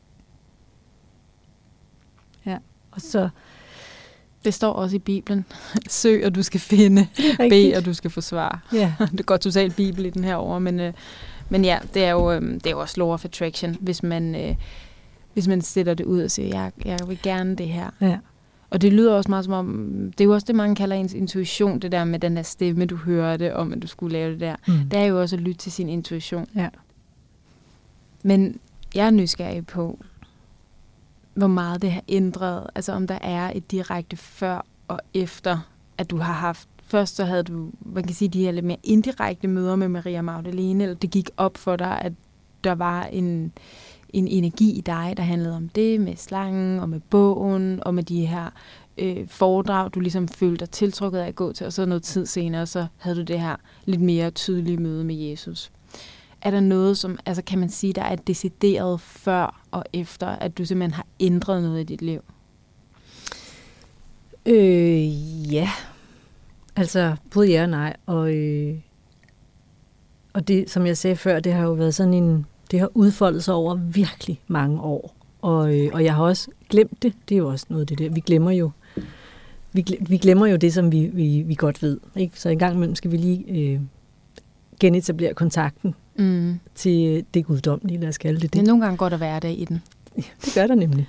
ja, og så det står også i Bibelen. Søg, og du skal finde. Bed, og du skal forsvare. Ja. Det går totalt Bibel i den her over, men, øh, men ja, det er jo, øh, det er jo også law of attraction, hvis man, øh, hvis man sætter det ud og siger, jeg, jeg vil gerne det her. Ja. Og det lyder også meget som om, det er jo også det, mange kalder ens intuition, det der med den der stemme, du hører det om, at du skulle lave det der. Mm. Det er jo også at lytte til sin intuition. Ja. Men jeg er nysgerrig på, hvor meget det har ændret, altså om der er et direkte før og efter, at du har haft, først så havde du, man kan sige, de her lidt mere indirekte møder med Maria Magdalene, eller det gik op for dig, at der var en, en energi i dig, der handlede om det, med slangen og med bogen, og med de her øh, foredrag, du ligesom følte dig tiltrukket af at gå til, og så noget tid senere, så havde du det her lidt mere tydelige møde med Jesus. Er der noget, som, altså kan man sige, der er decideret før og efter, at du simpelthen har ændret noget i dit liv? Øh, ja. Altså, både ja og nej. Og, øh, og det, som jeg sagde før, det har jo været sådan en, det har udfoldet sig over virkelig mange år. Og, øh, og jeg har også glemt det. Det er jo også noget af det der. Vi glemmer jo, vi, vi glemmer jo det, som vi, vi, vi godt ved. Ikke? Så en gang imellem skal vi lige øh, genetablere kontakten mm. til det guddommelige, lad os kalde det det. Men nogle gange går der hverdag i den. Ja, det gør der nemlig.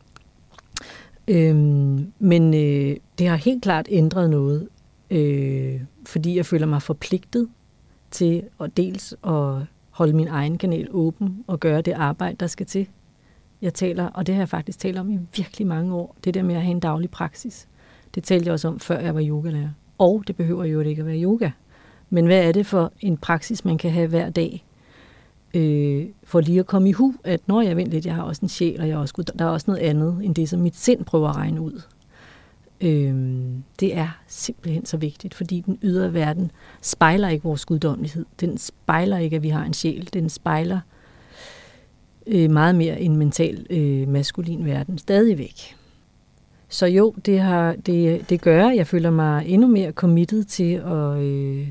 Øhm, men øh, det har helt klart ændret noget, øh, fordi jeg føler mig forpligtet til at dels at holde min egen kanal åben og gøre det arbejde, der skal til. Jeg taler, og det har jeg faktisk talt om i virkelig mange år, det der med at have en daglig praksis. Det talte jeg også om, før jeg var yogalærer. Og det behøver jo ikke at være yoga. Men hvad er det for en praksis, man kan have hver dag? øh, for lige at komme i hu, at når jeg venter lidt, jeg har også en sjæl, og jeg er også, der er også noget andet, end det, som mit sind prøver at regne ud. Øh, det er simpelthen så vigtigt, fordi den ydre verden spejler ikke vores guddommelighed. Den spejler ikke, at vi har en sjæl. Den spejler øh, meget mere en mental øh, maskulin verden stadigvæk. Så jo, det, har, det, det gør, jeg føler mig endnu mere committed til at, øh,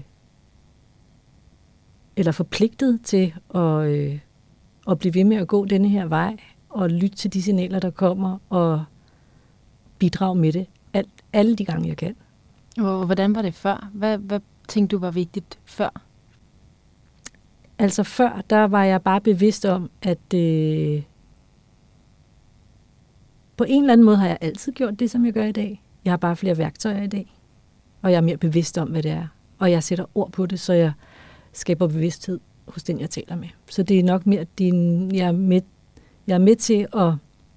eller forpligtet til at, øh, at blive ved med at gå denne her vej, og lytte til de signaler, der kommer, og bidrage med det alt, alle de gange, jeg kan. Og hvordan var det før? Hvad, hvad tænkte du var vigtigt før? Altså før, der var jeg bare bevidst om, at øh, på en eller anden måde har jeg altid gjort det, som jeg gør i dag. Jeg har bare flere værktøjer i dag, og jeg er mere bevidst om, hvad det er. Og jeg sætter ord på det, så jeg skaber bevidsthed hos den, jeg taler med. Så det er nok mere, din, jeg, er med, jeg er med til at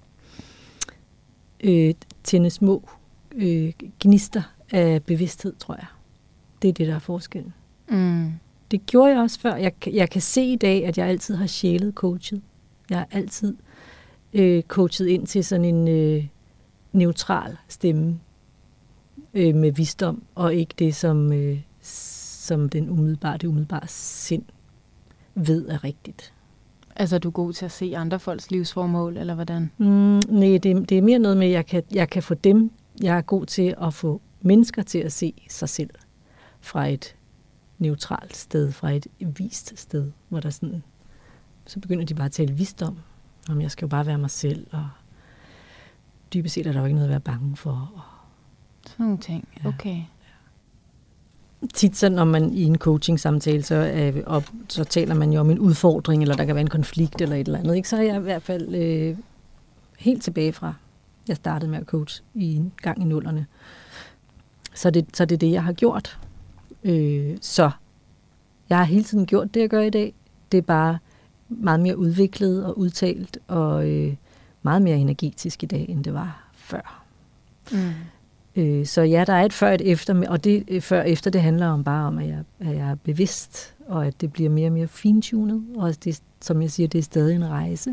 øh, tænde små øh, gnister af bevidsthed, tror jeg. Det er det, der er forskellen. Mm. Det gjorde jeg også før. Jeg, jeg kan se i dag, at jeg altid har sjælet coachet. Jeg har altid øh, coachet ind til sådan en øh, neutral stemme øh, med visdom, og ikke det, som, øh, som den umiddelbare, det umiddelbare sind ved er rigtigt. Altså, er du god til at se andre folks livsformål, eller hvordan? Mm, nej, det, det er mere noget med, at jeg kan, jeg kan få dem, jeg er god til at få mennesker til at se sig selv fra et neutralt sted, fra et vist sted, hvor der sådan, så begynder de bare at tale visdom, om jeg skal jo bare være mig selv, og dybest set er der jo ikke noget at være bange for. Og, sådan nogle ting, ja, okay. Ja. Tit så, når man i en coaching-samtale, så, er, op, så taler man jo om en udfordring, eller der kan være en konflikt, eller et eller andet, ikke? Så er jeg i hvert fald øh, helt tilbage fra, jeg startede med at coach i en gang i nullerne. Så det, så det er det, jeg har gjort. Øh, så jeg har hele tiden gjort det, jeg gør i dag. Det er bare meget mere udviklet og udtalt, og øh, meget mere energetisk i dag, end det var før. Mm. Øh, så ja, der er et før og et efter, og det før og efter, det handler om bare om, at jeg, at jeg er bevidst, og at det bliver mere og mere fintunet, og det, som jeg siger, det er stadig en rejse.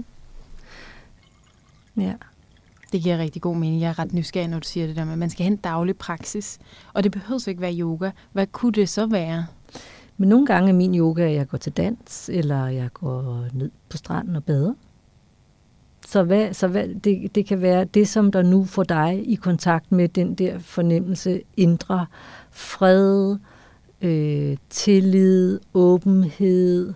Ja. Det giver rigtig god mening. Jeg er ret nysgerrig, når du siger det der med, at man skal have en daglig praksis. Og det behøver ikke være yoga. Hvad kunne det så være? Men nogle gange er min yoga, at jeg går til dans, eller jeg går ned på stranden og bader. Så, hvad, så hvad, det, det kan være det, som der nu får dig i kontakt med den der fornemmelse, indre fred, øh, tillid, åbenhed,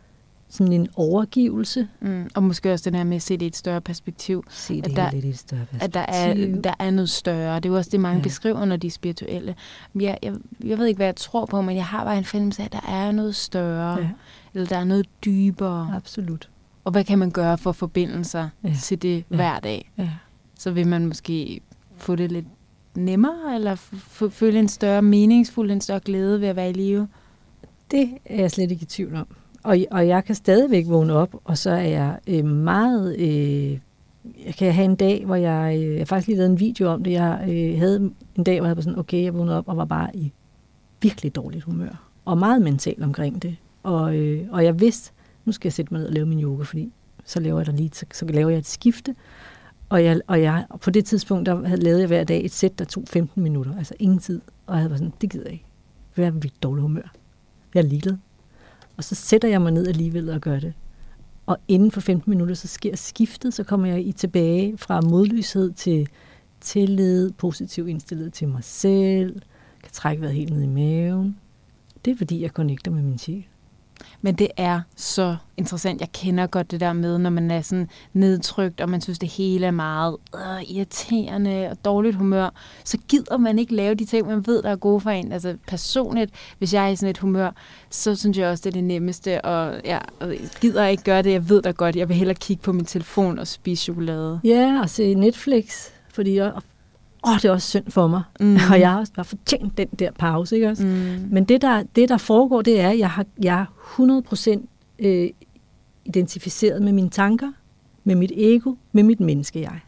sådan en overgivelse. Mm, og måske også den her med at se det i et større perspektiv. Se det at der, lidt i et større perspektiv. At der er, der er noget større. Det er jo også det, mange ja. beskriver, når de er spirituelle. Jeg, jeg, jeg ved ikke, hvad jeg tror på, men jeg har bare en fornemmelse af, at der er noget større. Ja. Eller der er noget dybere. Absolut. Og hvad kan man gøre for at forbinde sig ja. til det ja. hver dag? Ja. Så vil man måske få det lidt nemmere, eller f- føle en større meningsfuld, en større glæde ved at være i live? Det er jeg slet ikke i tvivl om. Og, og jeg kan stadigvæk vågne op, og så er jeg øh, meget... Øh, jeg kan have en dag, hvor jeg... Øh, jeg har faktisk lige lavet en video om det. Jeg øh, havde en dag, hvor jeg var sådan, okay, jeg vågnede op og var bare i virkelig dårligt humør. Og meget mental omkring det. Og, øh, og jeg vidste, nu skal jeg sætte mig ned og lave min yoga, fordi så laver jeg der lige, så, så laver jeg et skifte. Og, jeg, og, jeg, og på det tidspunkt, der havde lavet jeg hver dag et sæt, der tog femten minutter. Altså ingen tid. Og jeg havde været sådan, det gider jeg ikke. Jeg er virkelig dårlig humør. Jeg er ligeglad. Og så sætter jeg mig ned alligevel og gør det. Og inden for femten minutter, så sker skiftet, så kommer jeg i tilbage fra modløshed til tillid, positiv indstillet til mig selv, kan trække vejret helt ned i maven. Det er fordi, jeg connecter med min sjæl. Men det er så interessant. Jeg kender godt det der med, når man er sådan nedtrykt, og man synes, det hele er meget øh, irriterende og dårligt humør, så gider man ikke lave de ting, man ved, der er gode for en. Altså personligt, hvis jeg er i sådan et humør, så synes jeg også, det er det nemmeste, og jeg gider ikke gøre det. Jeg ved da godt, jeg vil hellere kigge på min telefon og spise chokolade. Ja, og se Netflix, fordi jeg... Åh, det er også synd for mig. Mm. Og jeg har også bare fortjent den der pause, ikke også? Mm. Men det der, det, der foregår, det er, at jeg har, jeg er hundrede procent øh, identificeret med mine tanker, med mit ego, med mit menneske-jeg.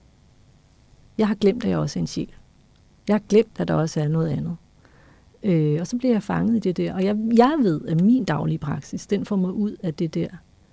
Jeg har glemt, at jeg også er en sjæl. Jeg har glemt, at der også er noget andet. Øh, og så bliver jeg fanget i det der. Og jeg, jeg ved, at min daglige praksis, den får mig ud af det der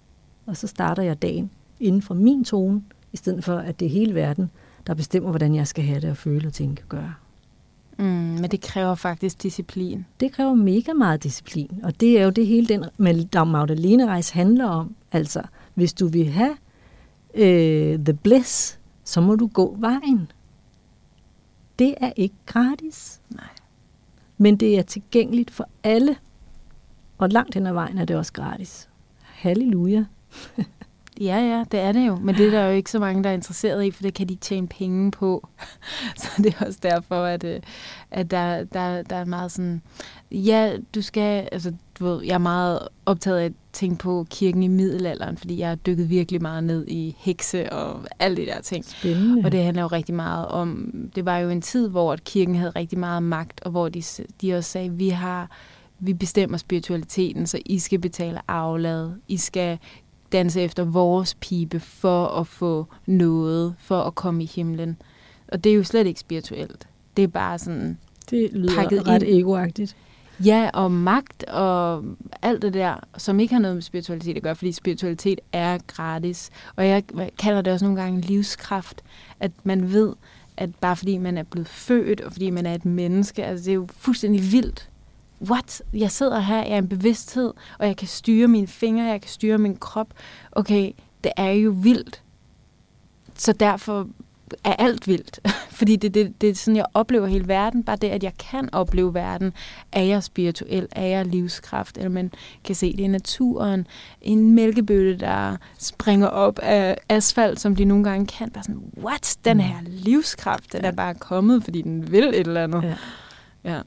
og så starter jeg dagen inden for min tone, i stedet for, at det er hele verden, der bestemmer, hvordan jeg skal have det og føle og tænke og gøre. Mm, men det kræver faktisk disciplin. Det kræver mega meget disciplin, og det er jo det hele den Magdalene-rejse handler om. Altså, hvis du vil have øh, the bliss, så må du gå vejen. Det er ikke gratis. Nej. Men det er tilgængeligt for alle. Og langt hen ad vejen er det også gratis. Halleluja. Ja, ja, det er det jo. Men det er der jo ikke så mange, der er interesseret i, for det kan de tjene penge på. Så det er også derfor, at, at der, der, der er meget sådan... Ja, du skal... Altså, du ved, jeg er meget optaget af at tænke på kirken i middelalderen, fordi jeg har dykket virkelig meget ned i hekse og alle de der ting. Spændende. Og det handler jo rigtig meget om... Det var jo en tid, hvor kirken havde rigtig meget magt, og hvor de, de også sagde, vi har... Vi bestemmer spiritualiteten, så I skal betale aflad. I skal danse efter vores pibe for at få noget, for at komme i himlen. Og det er jo slet ikke spirituelt. Det er bare sådan det lyder pakket ret ind. egoagtigt. Ja, og magt og alt det der, som ikke har noget med spiritualitet at gøre, fordi spiritualitet er gratis. Og jeg kalder det også nogle gange livskraft, at man ved, at bare fordi man er blevet født, og fordi man er et menneske, altså det er jo fuldstændig vildt. What? Jeg sidder her, jeg er en bevidsthed, og jeg kan styre mine fingre, jeg kan styre min krop. Okay, det er jo vildt. Så derfor er alt vildt. Fordi det, det, det er sådan, jeg oplever hele verden. Bare det, at jeg kan opleve verden, er jeg spirituel, er jeg livskraft. Eller man kan se det i naturen. En mælkebøtte, der springer op af asfalt, som de nogle gange kan. Bare sådan, what? Den her livskraft, den er bare kommet, fordi den vil et eller andet. Ja. Ja.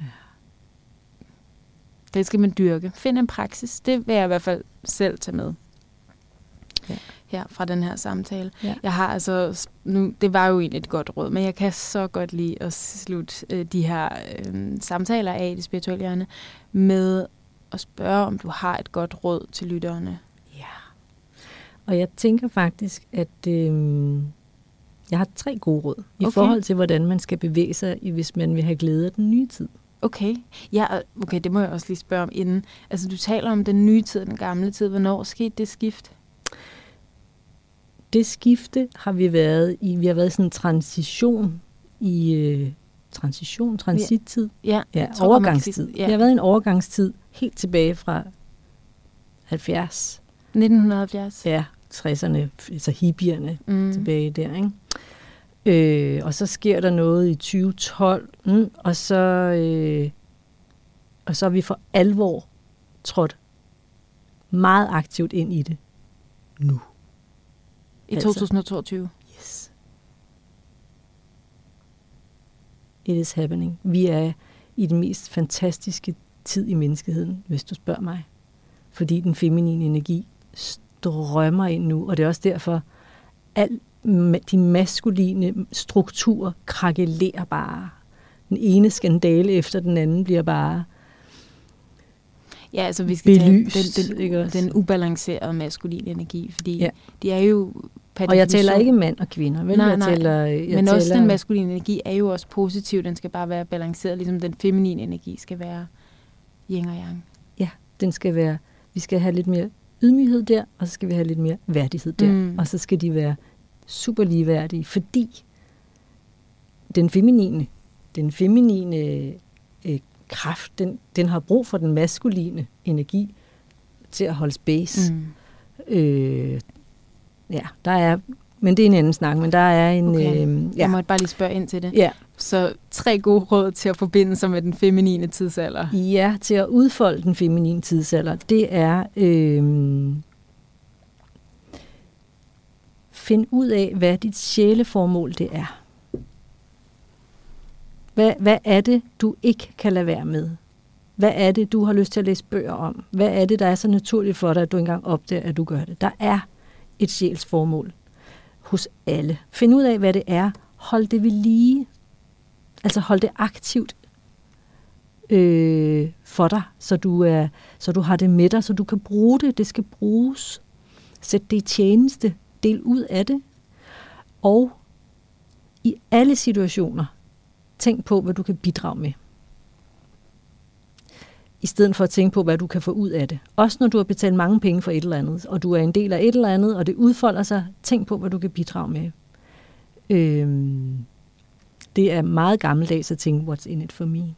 Det skal man dyrke. Find en praksis. Det vil jeg i hvert fald selv tage med. Ja. Her fra den her samtale. Ja. Jeg har altså, nu, det var jo egentlig et godt råd, men jeg kan så godt lide at slutte øh, de her øh, samtaler af i det spirituelle hjørne med at spørge, om du har et godt råd til lytterne. Ja. Og jeg tænker faktisk, at øh, jeg har tre gode råd i okay. forhold til, hvordan man skal bevæge sig, hvis man vil have glæde af den nye tid. Okay. Ja, okay, det må jeg også lige spørge om inden. Altså, du taler om den nye tid, den gamle tid. Hvornår skete det skift? Det skifte har vi været i. Vi har været i sådan en transition i øh, transition, transittid. Ja, ja overgangstid. Ja. Vi har været i en overgangstid helt tilbage fra halvfjerds. nitten halvfjerds? Ja, tresserne, altså hippierne mm. tilbage der, ikke? Øh, og så sker der noget i tyve tolv, mm, og så øh, og så er vi for alvor trådt meget aktivt ind i det nu. I altså, to tusind toogtyve? Yes. It is happening. Vi er i den mest fantastiske tid i menneskeheden, hvis du spørger mig. Fordi den feminine energi strømmer ind nu, og det er også derfor, at de maskuline strukturer krakelerer bare. Den ene skandale efter den anden bliver bare ja, altså vi skal belyst, tage den, den, den ubalancerede maskuline energi, fordi ja. De er jo og jeg tæller ikke mænd og kvinder, vel? Nej, jeg nej. Tæller, jeg men tæller, også den maskuline energi er jo også positiv, den skal bare være balanceret, ligesom den feminine energi skal være yin og yang. Ja, den skal være, vi skal have lidt mere ydmyghed der, og så skal vi have lidt mere værdighed der, mm. og så skal de være super ligeværdige, fordi den feminine, den feminine øh, kraft, den, den har brug for den maskuline energi til at holde space. Mm. Øh, ja, der er, men det er en anden snak, men der er en... Okay. Øh, ja. Jeg måtte bare lige spørge ind til det. Ja. Så tre gode råd til at forbinde sig med den feminine tidsalder. Ja, til at udfolde den feminine tidsalder, det er... Øh, find ud af, hvad dit sjæleformål det er. Hvad, hvad er det, du ikke kan lade være med? Hvad er det, du har lyst til at læse bøger om? Hvad er det, der er så naturligt for dig, at du engang opdager, at du gør det? Der er et sjælsformål hos alle. Find ud af, hvad det er. Hold det ved lige. Altså hold det aktivt øh, for dig, så du, er, så du har det med dig, så du kan bruge det. Det skal bruges. Sæt det i tjeneste. Del ud af det. Og i alle situationer, tænk på, hvad du kan bidrage med. i stedet for at tænke på, hvad du kan få ud af det. Også når du har betalt mange penge for et eller andet, og du er en del af et eller andet, og det udfolder sig, tænk på, hvad du kan bidrage med. Øhm, det er meget gammeldags at tænke, what's in it for me?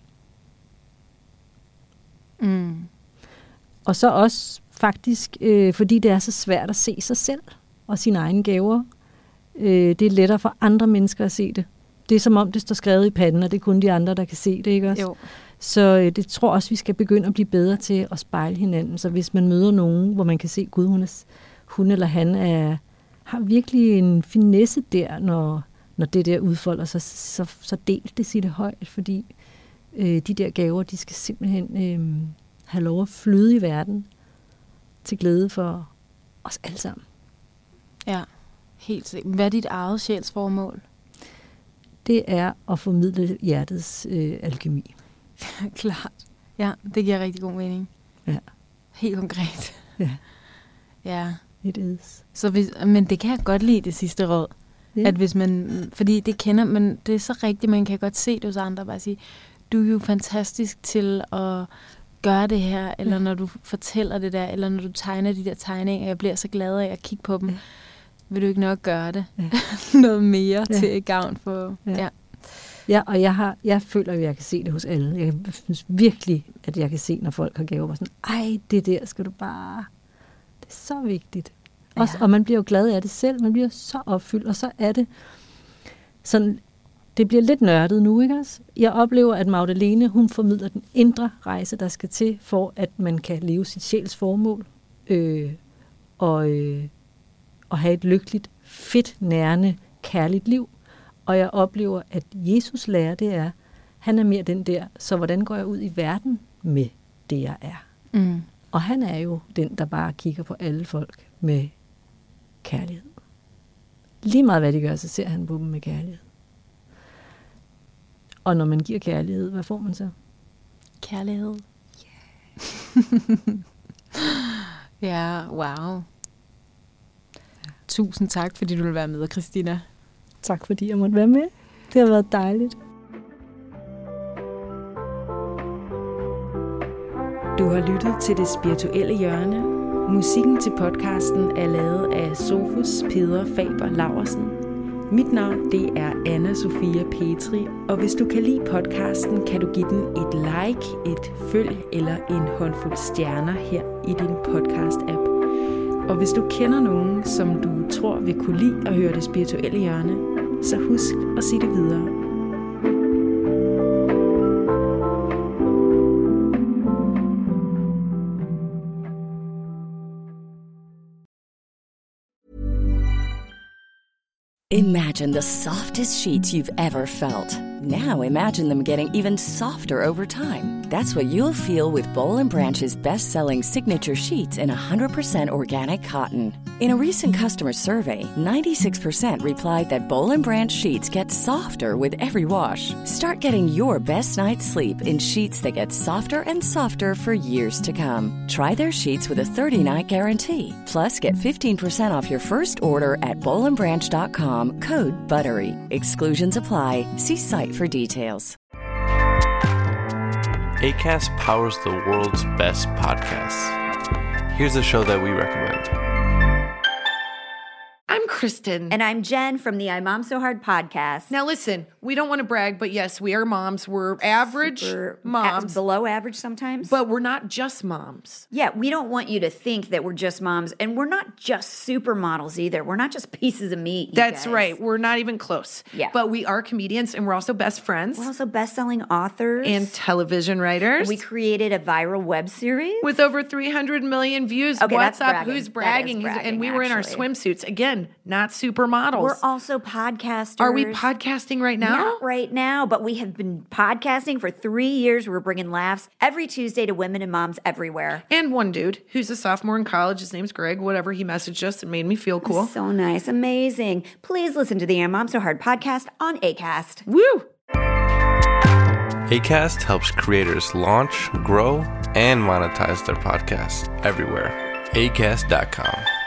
Mm. Og så også faktisk, øh, fordi det er så svært at se sig selv og sine egne gaver. Øh, det er lettere for andre mennesker at se det. Det er som om, det står skrevet i panden, og det er kun de andre, der kan se det, ikke også? Jo. Så øh, det tror også, vi skal begynde at blive bedre til at spejle hinanden. Så hvis man møder nogen, hvor man kan se, gud, hun, er, hun eller han er, har virkelig en finesse der, når, når det der udfolder sig, så, så del det, sig det højt, fordi øh, de der gaver, de skal simpelthen øh, have lov at flyde i verden til glæde for os alle sammen. Ja, helt sikkert. Hvad er dit eget sjælsformål? Det er at formidle hjertets øh, alkemi. Klart. Ja, det giver rigtig god mening. Ja. Helt konkret. Ja. Ja. It is. Så hvis, men det kan jeg godt lide, det sidste råd. Ja. At hvis man, fordi det kender man, det er så rigtigt, man kan godt se det hos andre, bare sige, du er jo fantastisk til at gøre det her, eller ja. Når du fortæller det der, eller når du tegner de der tegninger, jeg bliver så glad af at kigge på dem. Ja. Vil du ikke nok gøre det? Ja. Noget mere ja. Til gavn for... Ja. Ja. Ja, og jeg, har, jeg føler, at jeg kan se det hos alle. Jeg synes virkelig, at jeg kan se, når folk har gaver, sådan, ej, det der skal du bare... Det er så vigtigt. Også, ja. Og man bliver jo glad af det selv. Man bliver så opfyldt, og så er det sådan... Det bliver lidt nørdet nu, ikke også? Jeg oplever, at Magdalene, hun formidler den indre rejse, der skal til, for at man kan leve sit sjæls formål, øh, og, øh, og have et lykkeligt, fedt, nærende, kærligt liv. Og jeg oplever, at Jesus lærer, det er, han er mere den der, så hvordan går jeg ud i verden med det, jeg er? Mm. Og han er jo den, der bare kigger på alle folk med kærlighed. Lige meget hvad de gør, så ser han på dem med kærlighed. Og når man giver kærlighed, hvad får man så? Kærlighed. Yeah. Ja, wow. Ja. Tusind tak, fordi du ville være med, Christina. Tak fordi jeg måtte være med. Det har været dejligt. Du har lyttet til Det Spirituelle Hjørne. Musikken til podcasten er lavet af Sofus Peder Faber Laursen. Mit navn, det er Anna Sofia Petri, og hvis du kan lide podcasten, kan du give den et like, et følg eller en håndfuld stjerner her i din podcast-app. Og hvis du kender nogen, som du tror vil kunne lide at høre Det Spirituelle Hjørne, så husk at sige det videre. Imagine the softest sheets you've ever felt. Now imagine them getting even softer over time. That's what you'll feel with Boll and Branch's best-selling signature sheets in one hundred percent organic cotton. In a recent customer survey, ninety-six percent replied that Boll and Branch sheets get softer with every wash. Start getting your best night's sleep in sheets that get softer and softer for years to come. Try their sheets with a thirty-night guarantee. Plus, get fifteen percent off your first order at boll and branch dot com, code BUTTERY. Exclusions apply. See site for details. Acast powers the world's best podcasts. Here's a show that we recommend. I'm Kristen. And I'm Jen from the I Mom So Hard podcast. Now listen, we don't want to brag, but yes, we are moms. We're average Super moms. A- below average sometimes. But we're not just moms. Yeah, we don't want you to think that we're just moms. And we're not just supermodels either. We're not just pieces of meat, you That's guys. right. We're not even close. Yeah. But we are comedians, and we're also best friends. We're also best-selling authors. And television writers. And we created a viral web series. With over three hundred million views. Okay, What's that's up? bragging. Who's bragging? That is bragging, and we were in our actually. swimsuits. Again, not supermodels. We're also podcasters. Are we podcasting right now? Not right now, but we have been podcasting for three years. We're bringing laughs every Tuesday to women and moms everywhere. And one dude who's a sophomore in college, his name's Greg, whatever, he messaged us and made me feel cool. So nice. Amazing. Please listen to the I Mom So Hard podcast on Acast. Woo! Acast helps creators launch, grow, and monetize their podcasts everywhere. acast dot com.